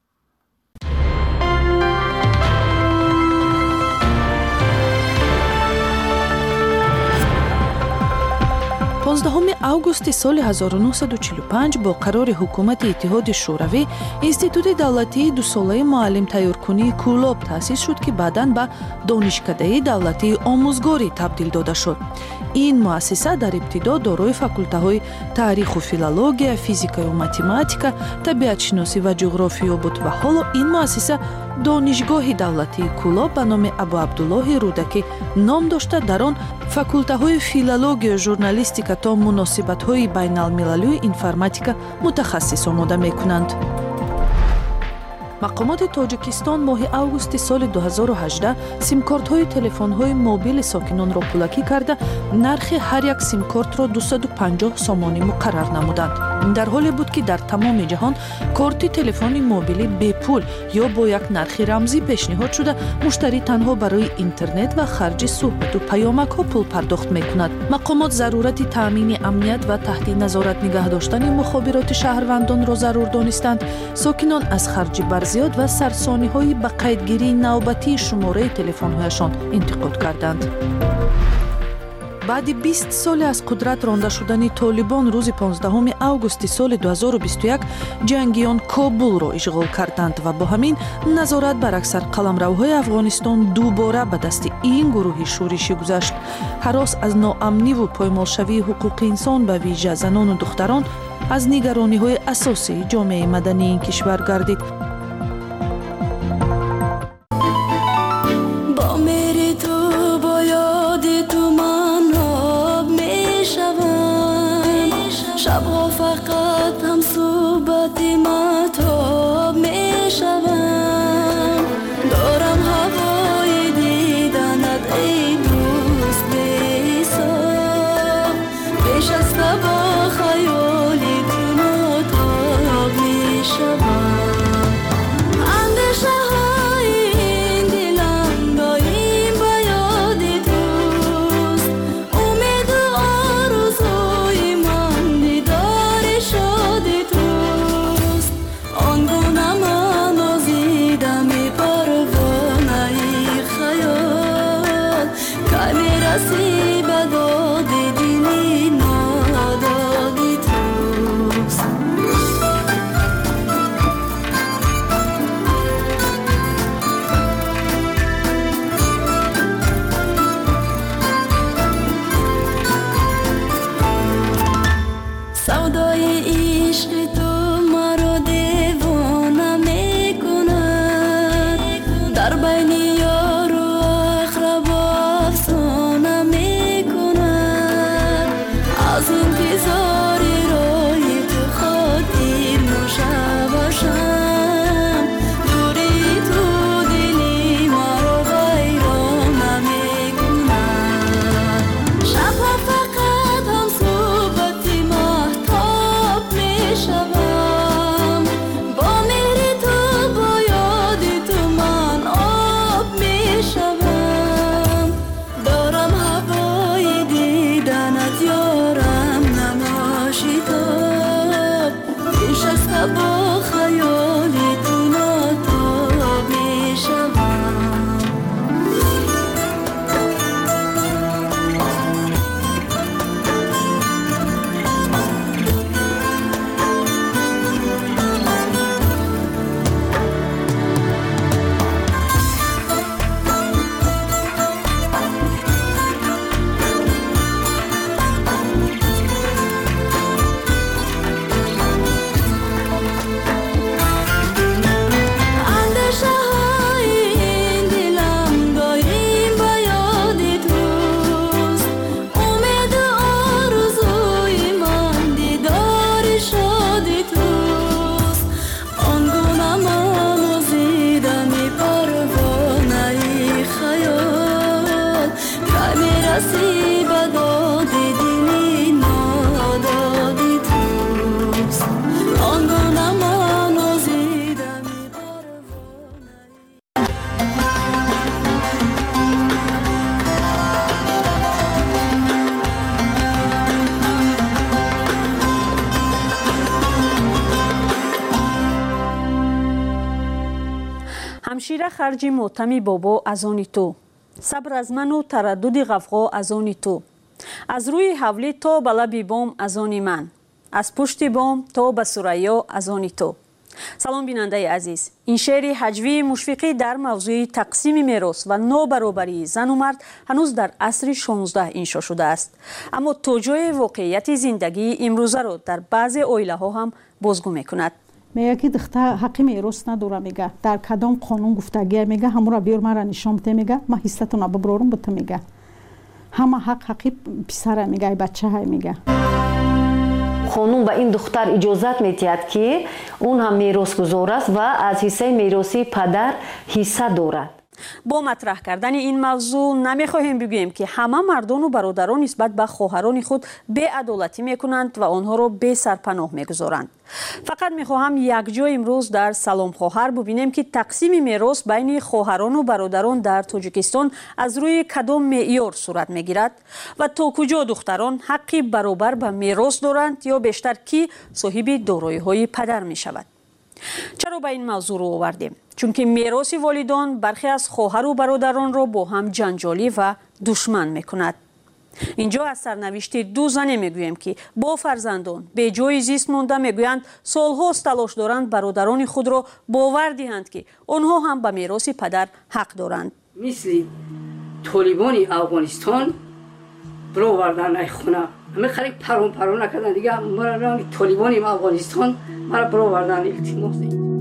U: 15 августи соли 1945 бо қарори ҳукумати иттиҳоди шӯравӣ институти давлатии дусолаи муаллимтайёркунии Кӯлоб таъсис шуд, ки баъдан ба донишкадаи давлатии омӯзгорӣ табдил дода шуд. ин муассиса дар ибтидо дорои факултаҳои таъриху филология, физикаю математика, табиатшиносӣ ва ҷуғрофиё буд ва ҳоло ин муассиса донишгоҳи давлатии Кӯлоб ба номи Абу Абдуллоҳи Рӯдакӣ ном дошта, дар он факултаҳои филология, журналистика то муносибатҳои байналмилалию информатика мутахассис омода мекунанд. мақомоти тоҷикистон моҳи августи соли 2018 симкортҳои телефонҳои мобили сокинонро пулакӣ карда, нархи ҳар як симкортро 250 сомонӣ муқаррар намуданд. дар ҳоле буд, ки дар тамоми ҷаҳон корти телефони мобилӣ бепул ё бо як нархи рамзӣ пешниҳод шуда, муштарӣ танҳо барои интернет ва харҷи суҳбату паёмакҳо пул пардохт мекунад. мақомот зарурати таъмини амният ва таҳти назорат нигоҳ доштани мухобироти шаҳрвандонро зарур донистанд. сокинон аз харҷи барзиёд ва сарсониҳои ба қайдгирии навбатии шумораи телефонҳояшон интиқод карданд. баъди 20 соли аз қудрат ронда шудани Толибон рӯзи 15 августи соли 2021 ҷангиён Кобулро ишғол карданд ва бо ҳамин назорат бар аксар қаламравҳои Афғонистон дубора ба дасти ин гурӯҳи шӯришӣ гузашт. ҳарос аз ноамниву поймолшавии ҳуқуқи инсон ба виҷа занону духтарон аз нигарониҳои асосии ҷомеаи мадании ин кишвар гардид.
B: همشیره خرج ماتم بابا از آن تو، صبر از من و تردد غفغا از آن تو، از روی حوله تا به لب بام از آن من، از پشت بام تا به ثریا از آن تو. سلام بیننده عزیز، این شعر هجوی مشفقی در موضوع تقسیم میراث و نابرابری زن و مرد هنوز در عصر 16 انشا شده است، اما توجیه واقعیت زندگی امروزه را در بعضی عائله ها هم بازگو میکند.
C: میگه که دختر حق میراث نداره، میگه در کدام قانون گفتگی، میگه همون را بیار مرا نشون بده، میگه ما حصتون رو ببرم بده، میگه همه حقی پسر، میگه بچه های، میگه
D: قانون به این دختر اجازت میدهد که اون هم میراثگزار است و از حصه میراثی پدر حصه دارد.
B: با مطرح کردن این موضوع نمیخواهیم بگوییم که همه مردان و برادران نسبت به خواهران خود بی‌عدالتی میکنند و آنها را بی سرپناه میگذارند. فقط میخواهم یک جا امروز در سلام خواهر ببینیم که تقسیم میراث بین خواهران و برادران در تاجیکستان از روی کدام معیار صورت میگیرد و تا کجا دختران حقی برابر به میراث دارند یا بیشتر کی صاحب دارایی های پدر میشود. چرا به این موضوع رو آوردیم؟ چون که میراث والدان برخی از خواهر و برادران را با هم جنجالی و دشمن میکند. اینجا از سرنوشت دو زن میگویم که با فرزندان به جای زیست مانده، میگویند سالهاست تلاش دارند برادران خود را باور دهند که آنها هم به میراث پدر حق دارند.
J: مثل طالبان افغانستان برآوردن ای خونه، همه خلق پرون نکردن دیگه. ما طالبان افغانستان مرا برآوردن التماس.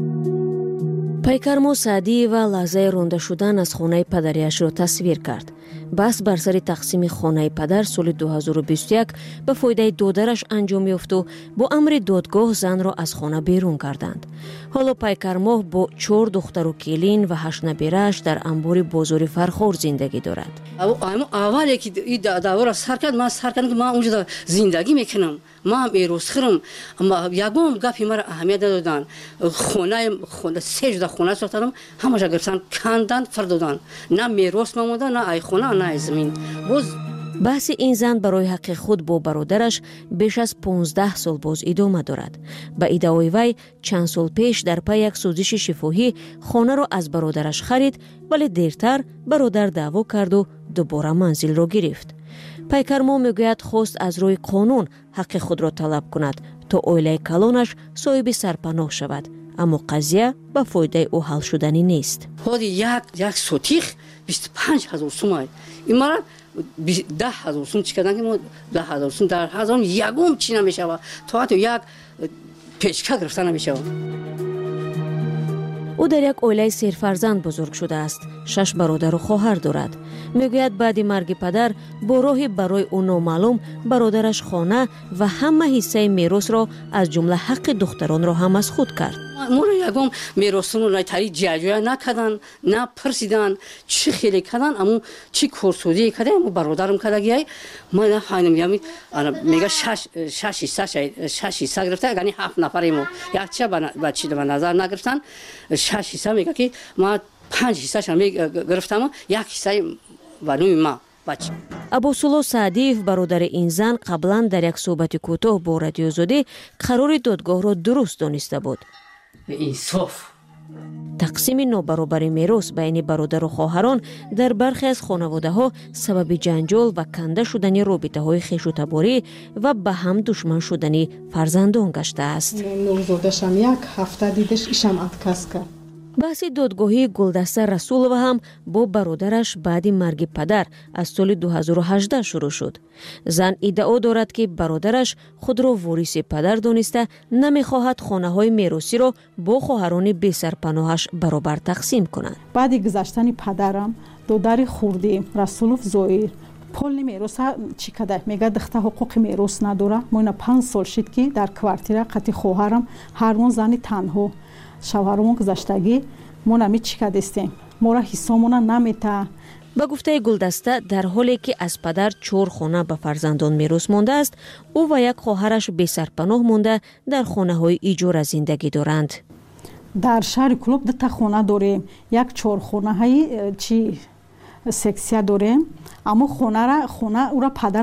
D: پیکرمو سعدی و لحظه رانده شدن از خانه پدریش را تصویر کرد. بس بر سر تقسیم خانه پدر سال 2021 به فایده دادرش انجام یافت و با امر دادگاه زن را از خانه بیرون کردند. حالا پیکرمو با 4 دختر و کلین و 8 نبیره‌اش در انبار بازار فرخار زندگی دارد.
J: اولی که این دعوا را سر کرد، من سر کردم که من اونجا زندگی میکنم، من هم ایروز خرم، اما یکم گپی مرا اهمیت دادن. خانه 3 جدا خانه ساختم، همش گرفتن کندن فردادن، نه میراث مونده، نه ای خانه، نه زمین.
D: بحث این زن برای حق خود با برادرش بیش از 15 سال باز ادامه دارد. به ادعای وی چند سال پیش در پی یک سوزش شفاهی خانه را از برادرش خرید، ولی دیرتر برادر دعوا کرد و دوباره منزل را گرفت. پیکرمو میگوید خواست از روی قانون حق خود را طلب کند تا عائله کلانش صاحب سرپناه شود، اما قضیه به فایده او حل شدنی نیست.
J: خود یک سوتیخ 25,000 سوم، این مرا 10,000 سوم چیکردن که ما 10,000 سوم در هزار یکم چی نمیشه، تا حتی یک پیشکه گرفتن نمیشه.
D: او در یک عائله سرفرزند بزرگ شده است. 6 برادر و خواهر دارد. میگوید بعد مرگ پدر با راهی برای او نامعلوم برادرش خانه و همه حصه میراث را از جمله حق دختران را هم از خود کرد.
J: ما را یکم میراثمون را تری جاجویا نکردن، نه پرسیدن چی خیلی کردن، اما چی کورسودی کردن، اما برادرم کردگی ما نفهمیدم. میگه 6 حصه گرفته، یعنی 7 نفریم، یک چه بچه به نظر نگرفتن. 6 حصه میگه که ما 5 حصه شم گرفتم، یک حصه ونوی ما بچه.
D: ابوسولو سعدیف برادر این زن قبلا در یک صحبت کوتاه با رادیو زاده قرار دادگاه را درست دانسته بود.
J: انصاف
D: تقسیم نابرابری میراث بین برادر و خواهران در برخی از خانواده‌ها سبب جنجال و کنده شدن رابطه‌های خویش و تباری و به هم دشمن شدن فرزندان گشته است.
K: نوزادشم یک هفته دیدش ایشم اتکاس کرد.
D: بحث دادگاهی گلدسته رسولова هم با برادرش بعد مرگ پدر از سال 2018 شروع شد. زن ادعا دارد که برادرش خود را وارث پدر دانسته نمیخواهد خانه‌های میراثی را با خواهران بی سرپناهش برابر تقسیم کند.
C: بعد گذشتن پدرم دوداری خوردی رسولوف زویر پول میراث چی کده میگه دختر حقوق میراث نداره. ما 5 سال شد که در کوارتیر قتی خواهرم هرمون زنی تنها شوهرمون گذشتگی ما نمی چی کدستیم، ما را حسامون نمیته.
D: با گفته گلدسته در حالی که از پدر 4 خانه به فرزندان میراث مانده است، او و یک خواهرش بی سرپناه مانده در خانه های ایجار زندگی دارند.
C: در شهر کلوب 2 تا خانه داریم، یک 4 خانه های چی سکسیا داریم، اما خانه او را پدر